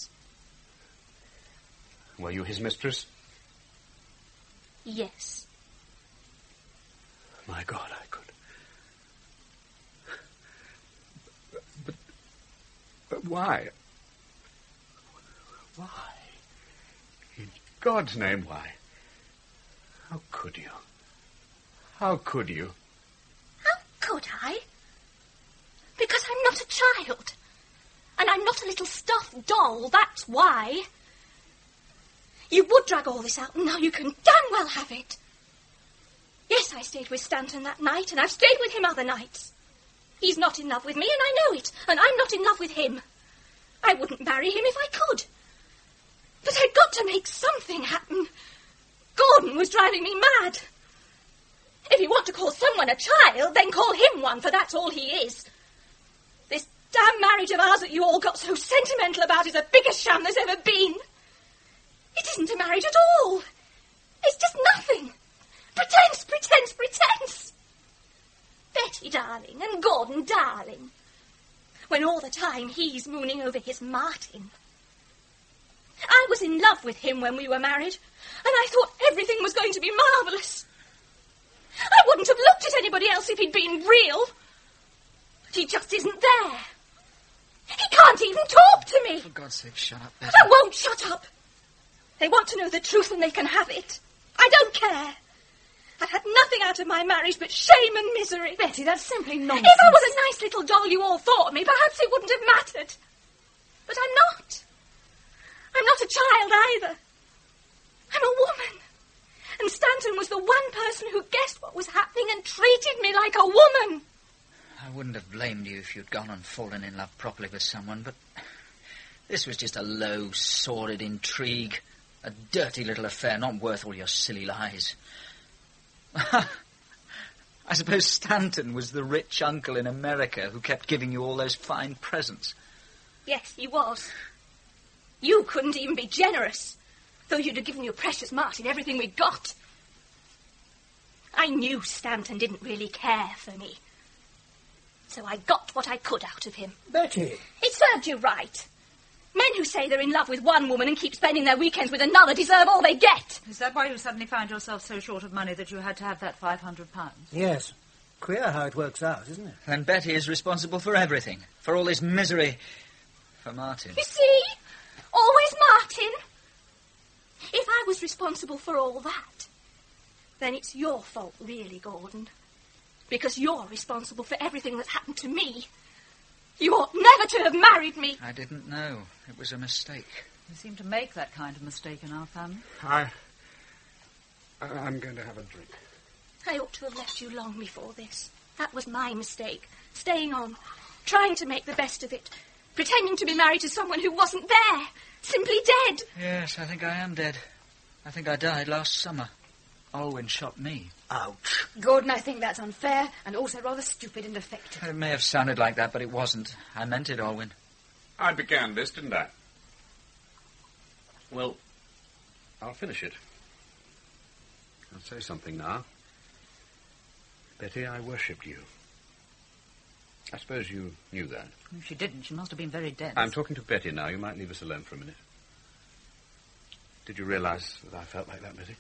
Were you his mistress? Yes. My God, I could. But, but why? Why? In God's name, why? How could you? How could you? How could I? Because I'm not a child. And I'm not a little stuffed doll, that's why. You would drag all this out, and now you can damn well have it. Yes, I stayed with Stanton that night, and I've stayed with him other nights. He's not in love with me, and I know it, and I'm not in love with him. I wouldn't marry him if I could. But I'd got to make something happen. Gordon was driving me mad. If you want to call someone a child, then call him one, for that's all he is. This damn marriage of ours that you all got so sentimental about is the biggest sham there's ever been. It isn't a marriage at all. It's just nothing. Pretense, pretense, pretense. Betty, darling, and Gordon, darling. When all the time he's mooning over his Martin. I was in love with him when we were married, and I thought everything was going to be marvellous. I wouldn't have looked at anybody else if he'd been real. But he just isn't there. He can't even talk to me. For God's sake, shut up, Betty. I won't shut up. They want to know the truth and they can have it. I don't care. I've had nothing out of my marriage but shame and misery. Betty, that's simply nonsense. If I was a nice little doll you all thought of me, perhaps it wouldn't have mattered. But I'm not. I'm not a child either. I'm a woman. And Stanton was the one person who guessed what was happening and treated me like a woman. I wouldn't have blamed you if you'd gone and fallen in love properly with someone, but this was just a low, sordid intrigue. A dirty little affair, not worth all your silly lies. I suppose Stanton was the rich uncle in America who kept giving you all those fine presents. Yes, he was. You couldn't even be generous, though you'd have given your precious Martin everything we got. I knew Stanton didn't really care for me. So I got what I could out of him. Betty. It served you right. Men who say they're in love with one woman and keep spending their weekends with another deserve all they get. Is that why you suddenly found yourself so short of money that you had to have that five hundred pounds? Yes. Queer how it works out, isn't it? And Betty is responsible for everything, for all this misery, for Martin. You see? Always Martin. If I was responsible for all that, then it's your fault, really, Gordon. Because you're responsible for everything that's happened to me. You ought never to have married me. I didn't know. It was a mistake. We seem to make that kind of mistake in our family. I... I'm going to have a drink. I ought to have left you long before this. That was my mistake. Staying on, trying to make the best of it, pretending to be married to someone who wasn't there, simply dead. Yes, I think I am dead. I think I died last summer. Olwyn shot me. Ouch. Gordon, I think that's unfair and also rather stupid and defective. It may have sounded like that, but it wasn't. I meant it, Olwyn. I began this, didn't I? Well, I'll finish it. I'll say something now. Betty, I worshipped you. I suppose you knew that. If she didn't, she must have been very dense. I'm talking to Betty now. You might leave us alone for a minute. Did you realise that I felt like that, Betty?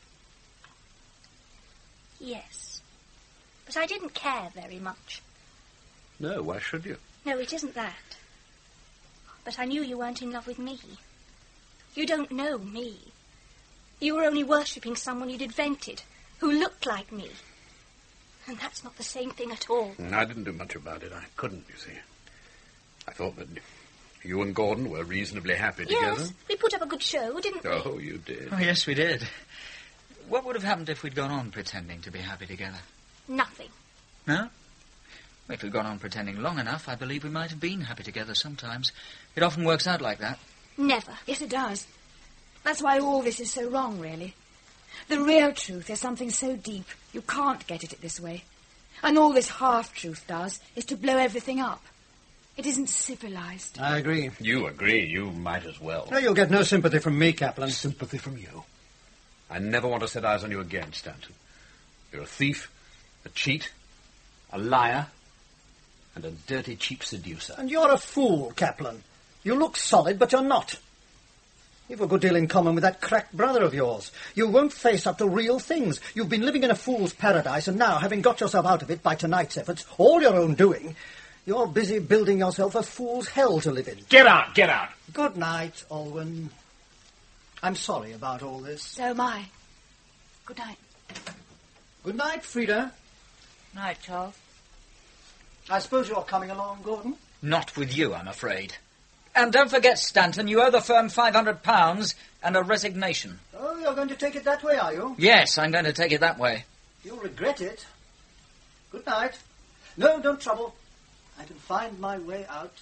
Yes. But I didn't care very much. No, why should you? No, it isn't that. But I knew you weren't in love with me. You don't know me. You were only worshipping someone you'd invented, who looked like me. And that's not the same thing at all. I didn't do much about it. I couldn't, you see. I thought that you and Gordon were reasonably happy together. Yes, we put up a good show, didn't we? Oh, you did. Oh, yes, we did. What would have happened if we'd gone on pretending to be happy together? Nothing. No? If we'd gone on pretending long enough, I believe we might have been happy together sometimes. It often works out like that. Never. Yes, it does. That's why all this is so wrong, really. The real truth is something so deep, you can't get at it this way. And all this half-truth does is to blow everything up. It isn't civilized. I agree. You agree. You might as well. No, you'll get no sympathy from me, Kaplan. Sympathy from you. I never want to set eyes on you again, Stanton. You're a thief, a cheat, a liar, and a dirty, cheap seducer. And you're a fool, Kaplan. You look solid, but you're not. You've a good deal in common with that cracked brother of yours. You won't face up to real things. You've been living in a fool's paradise, and now, having got yourself out of it by tonight's efforts, all your own doing, you're busy building yourself a fool's hell to live in. Get out, get out. Good night, Alwyn. I'm sorry about all this. So am I. Good night. Good night, Frida. Night, Charles. I suppose you're coming along, Gordon? Not with you, I'm afraid. And don't forget, Stanton, you owe the firm five hundred pounds and a resignation. Oh, you're going to take it that way, are you? Yes, I'm going to take it that way. You'll regret it. Good night. No, don't trouble. I can find my way out.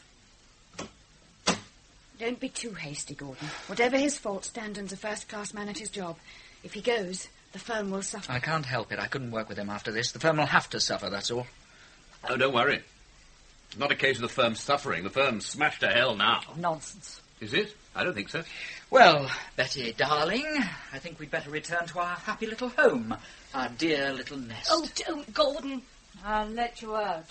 Don't be too hasty, Gordon. Whatever his fault, Stanton's a first-class man at his job. If he goes, the firm will suffer. I can't help it. I couldn't work with him after this. The firm will have to suffer, that's all. Oh, don't worry. It's not a case of the firm suffering. The firm's smashed to hell now. Oh, nonsense. Is it? I don't think so. Well, Betty, darling, I think we'd better return to our happy little home, our dear little nest. Oh, don't, Gordon. I'll let you out.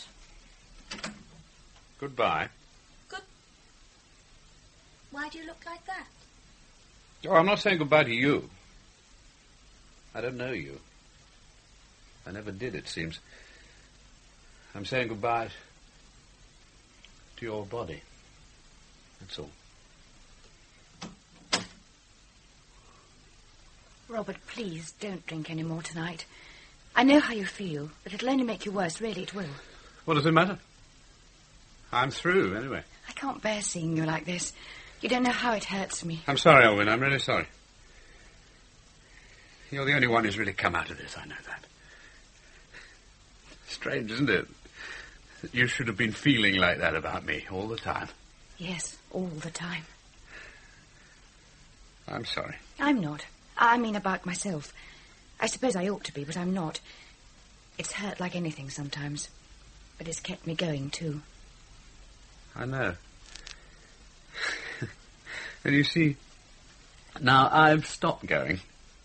Goodbye. Good. Why do you look like that? Oh, I'm not saying goodbye to you. I don't know you. I never did, it seems. I'm saying goodbye to your body. That's all. Robert, please don't drink any more tonight. I know how you feel, but it'll only make you worse. Really, it will. What does it matter? I'm through, anyway. I can't bear seeing you like this. You don't know how it hurts me. I'm sorry, Owen. I'm really sorry. You're the only one who's really come out of this, I know that. Strange, isn't it? That you should have been feeling like that about me all the time. Yes, all the time. I'm sorry. I'm not. I mean about myself. I suppose I ought to be, but I'm not. It's hurt like anything sometimes. But it's kept me going, too. I know. And you see, now I've stopped going.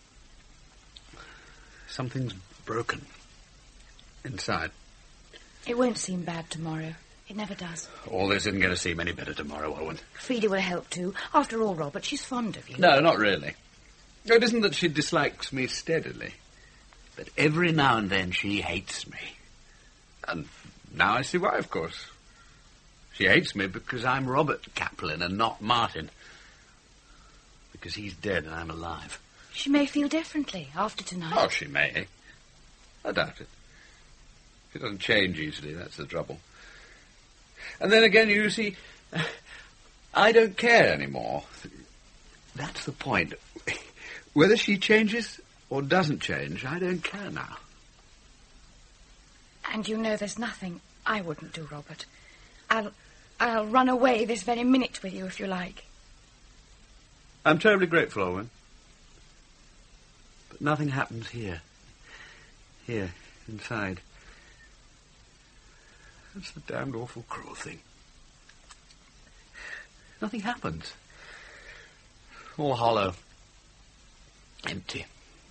Something's broken inside. It won't seem bad tomorrow. It never does. All this isn't going to seem any better tomorrow, Owen. Frida will help, too. After all, Robert, she's fond of you. No, not really. It isn't that she dislikes me steadily. But every now and then she hates me. And now I see why, of course. She hates me because I'm Robert Kaplan and not Martin. Because he's dead and I'm alive. She may feel differently after tonight. Oh, she may. I doubt it. She doesn't change easily, that's the trouble. And then again, you see, I don't care anymore. That's the point. Whether she changes or doesn't change, I don't care now. And you know there's nothing I wouldn't do, Robert. I'll, I'll run away this very minute with you if you like. I'm terribly grateful, Owen. But nothing happens here. Here, inside. That's the damned awful cruel thing. Nothing happens. All hollow. Empty.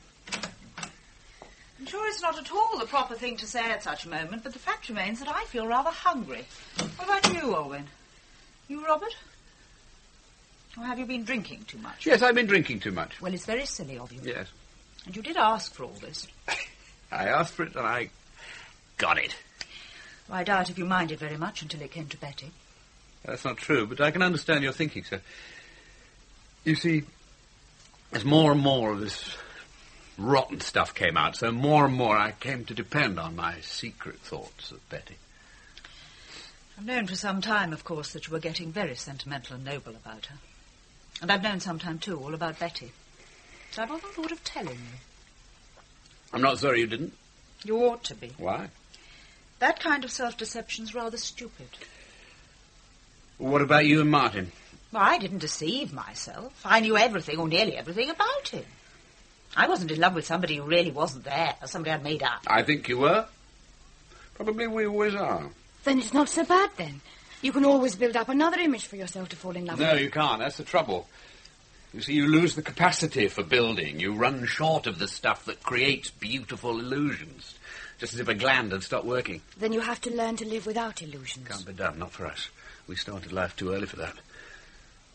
I'm sure it's not at all the proper thing to say at such a moment, but the fact remains that I feel rather hungry. What about you, Owen? You, Robert? Or have you been drinking too much? Yes, I've been drinking too much. Well, it's very silly of you. Yes. And you did ask for all this. I asked for it and I got it. Well, I doubt if you minded very much until it came to Betty. That's not true, but I can understand your thinking, sir. You see, as more and more of this rotten stuff came out, so more and more I came to depend on my secret thoughts of Betty. I've known for some time, of course, that you were getting very sentimental and noble about her. And I've known some time, too, all about Betty. So I've often thought of telling you. I'm not sorry you didn't. You ought to be. Why? That kind of self-deception's rather stupid. What about you and Martin? Well, I didn't deceive myself. I knew everything, or nearly everything, about him. I wasn't in love with somebody who really wasn't there, or somebody I'd made up. I think you were. Probably we always are. Then it's not so bad, then. You can always build up another image for yourself to fall in love No, with. you can't. That's the trouble. You see, you lose the capacity for building. You run short of the stuff that creates beautiful illusions. Just as if a gland had stopped working. Then you have to learn to live without illusions. Can't be done, not for us. We started life too early for that.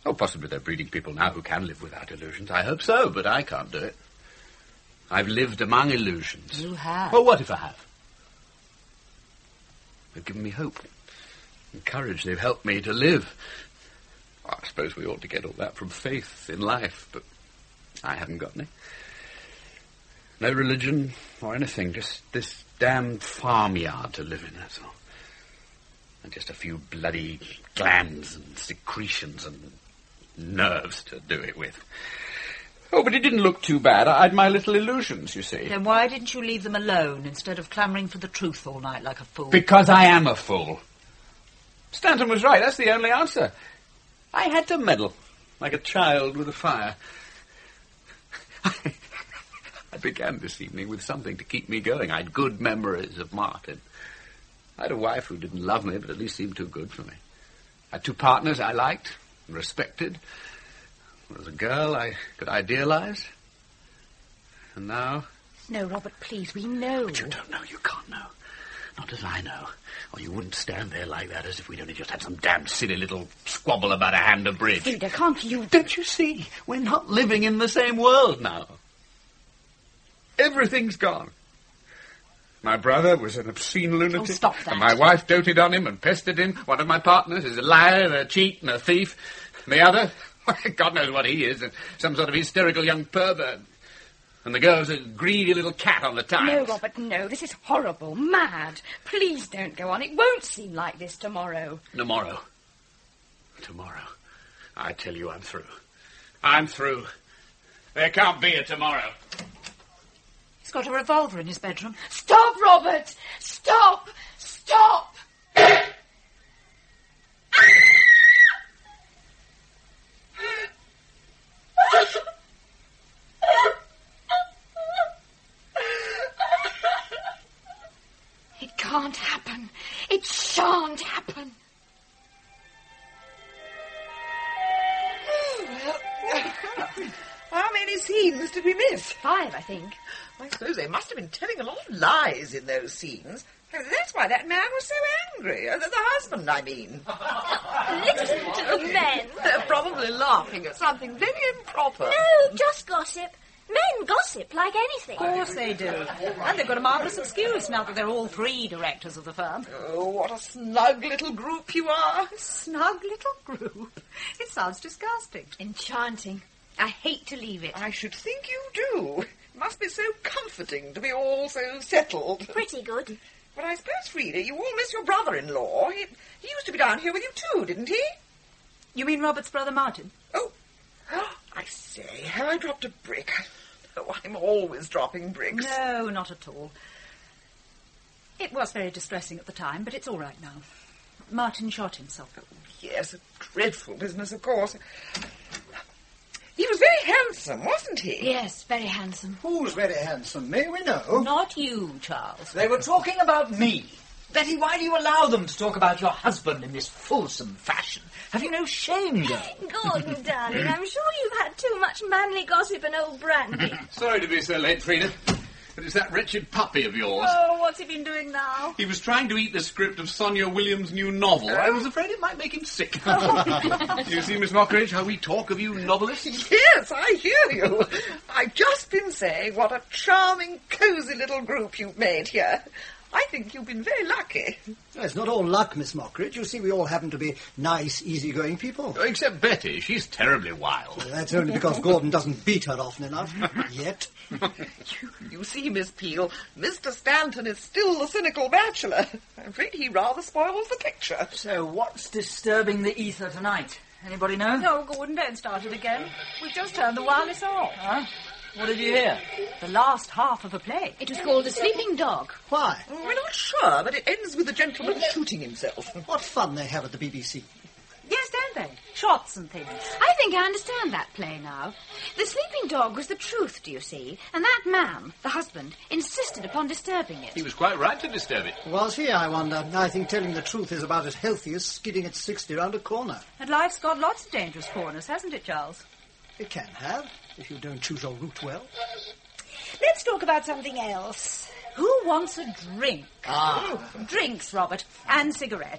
Oh, possibly they're breeding people now who can live without illusions. I hope so, but I can't do it. I've lived among illusions. You have. Well, what if I have? They've given me hope and courage. They've helped me to live. Well, I suppose we ought to get all that from faith in life, but I haven't got any. No religion or anything, just this damned farmyard to live in, that's all. And just a few bloody glands and secretions and nerves to do it with. Oh, but it didn't look too bad. I had my little illusions, you see. Then why didn't you leave them alone instead of clamouring for the truth all night like a fool? Because I am a fool. Stanton was right. That's the only answer. I had to meddle, like a child with a fire. I began this evening with something to keep me going. I had good memories of Martin. I had a wife who didn't love me, but at least seemed too good for me. I had two partners I liked and respected. There was a girl I could idealize. And now... No, Robert, please, we know. But you don't know. You can't know. Not as I know. Or you wouldn't stand there like that as if we'd only just had some damn silly little squabble about a hand of bridge. Frida, can't you... Don't you see? We're not living in the same world now. Everything's gone. My brother was an obscene lunatic. Oh, stop that. And my wife doted on him and pestered him. One of my partners is a liar, a cheat, and a thief. And the other, God knows what he is, some sort of hysterical young pervert. And the girl's a greedy little cat on the Times. No, Robert, no. This is horrible, mad. Please don't go on. It won't seem like this tomorrow. Tomorrow. Tomorrow. I tell you, I'm through. I'm through. There can't be a tomorrow. He's got a revolver in his bedroom. Stop, Robert! Stop! Stop! It can't happen. It shan't happen. How many scenes did we miss? Five, I think. I suppose they must have been telling a lot of lies in those scenes. Oh, that's why that man was so angry. Uh, the, the husband, I mean. Listen to the men. They're probably laughing at something very improper. No, just gossip. Men gossip like anything. Of course they do. And they've got a marvellous excuse now that they're all three directors of the firm. Oh, what a snug little group you are. Snug little group. It sounds disgusting. Enchanting. I hate to leave it. I should think you do. It must be so comforting to be all so settled. Pretty good. But I suppose, Frida, you all miss your brother-in-law. He, he used to be down here with you too, didn't he? You mean Robert's brother Martin? Oh, I say, have I dropped a brick? Oh, I'm always dropping bricks. No, not at all. It was very distressing at the time, but it's all right now. Martin shot himself. Oh, yes, a dreadful business, of course. He was very handsome, wasn't he? Yes, very handsome. Who's very handsome? May we know? Not you, Charles. They were talking about me. Betty, why do you allow them to talk about your husband in this fulsome fashion? Have you no shame, girl? Gordon, darling, I'm sure you've had too much manly gossip and old brandy. Sorry to be so late, Frida. But it's that wretched puppy of yours. Oh, what's he been doing now? He was trying to eat the script of Sonia Williams' new novel. I was afraid it might make him sick. You see, Miss Mockridge, how we talk of you novelists? Yes, I hear you. I've just been saying what a charming, cosy little group you've made here. I think you've been very lucky. It's not all luck, Miss Mockridge. You see, we all happen to be nice, easy-going people. Oh, except Betty. She's terribly wild. Well, that's only because Gordon doesn't beat her often enough. Yet. You, you see, Miss Peel, Mister Stanton is still the cynical bachelor. I'm afraid he rather spoils the picture. So what's disturbing the ether tonight? Anybody know? No, Gordon, don't start it again. We've just turned the wireless off. Huh? What did you hear? The last half of a play. It was called The Sleeping Dog. Why? We're not sure, but it ends with the gentleman shooting himself. What fun they have at the B B C. Yes, don't they? Shots and things. I think I understand that play now. The sleeping dog was the truth, do you see? And that man, the husband, insisted upon disturbing it. He was quite right to disturb it. Was he, I wonder? I think telling the truth is about as healthy as skidding at sixty round a corner. And life's got lots of dangerous corners, hasn't it, Charles? It can have, if you don't choose your route well. Let's talk about something else. Who wants a drink? Ah. Drinks, Robert, and cigarettes.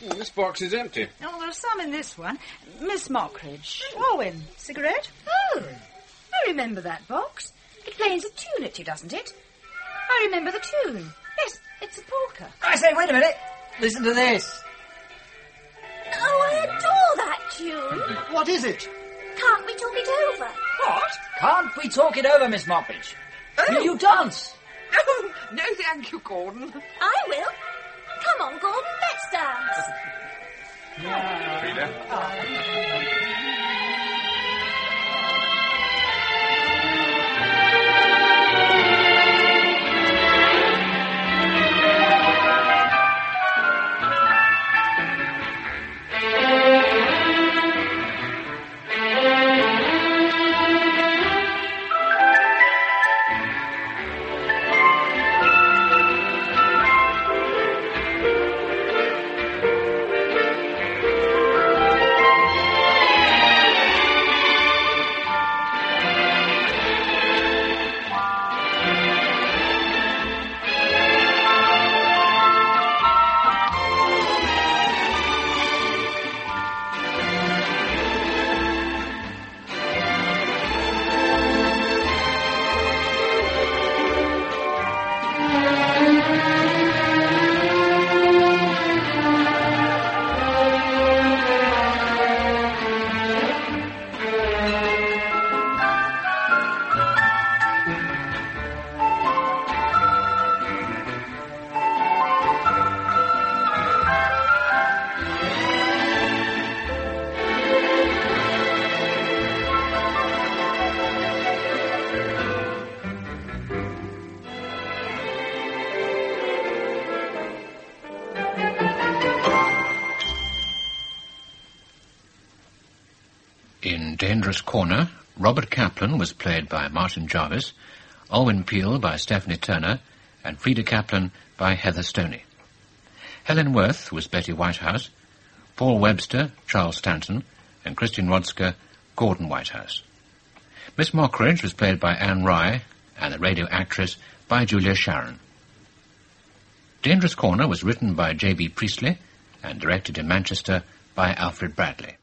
Well, this box is empty. Oh, there's some in this one. Miss Mockridge. Owen, cigarette? Oh, I remember that box. It plays a tune at you, doesn't it? I remember the tune. Yes, it's a polka. I say, wait a minute. Listen to this. Oh, I adore that tune. What is it? Can't we talk it over? What? Can't we talk it over, Miss Mockridge? Oh. Will you dance? Oh, no, thank you, Gordon. I will. Come on, Gordon, let's dance. Frida. In Dangerous Corner, Robert Kaplan was played by Martin Jarvis, Alwyn Peel by Stephanie Turner, and Frida Kaplan by Heather Stoney. Helen Worth was Betty Whitehouse, Paul Webster, Charles Stanton, and Christian Rodsker, Gordon Whitehouse. Miss Mockridge was played by Anne Rye, and the radio actress by Julia Sharon. Dangerous Corner was written by J B Priestley and directed in Manchester by Alfred Bradley.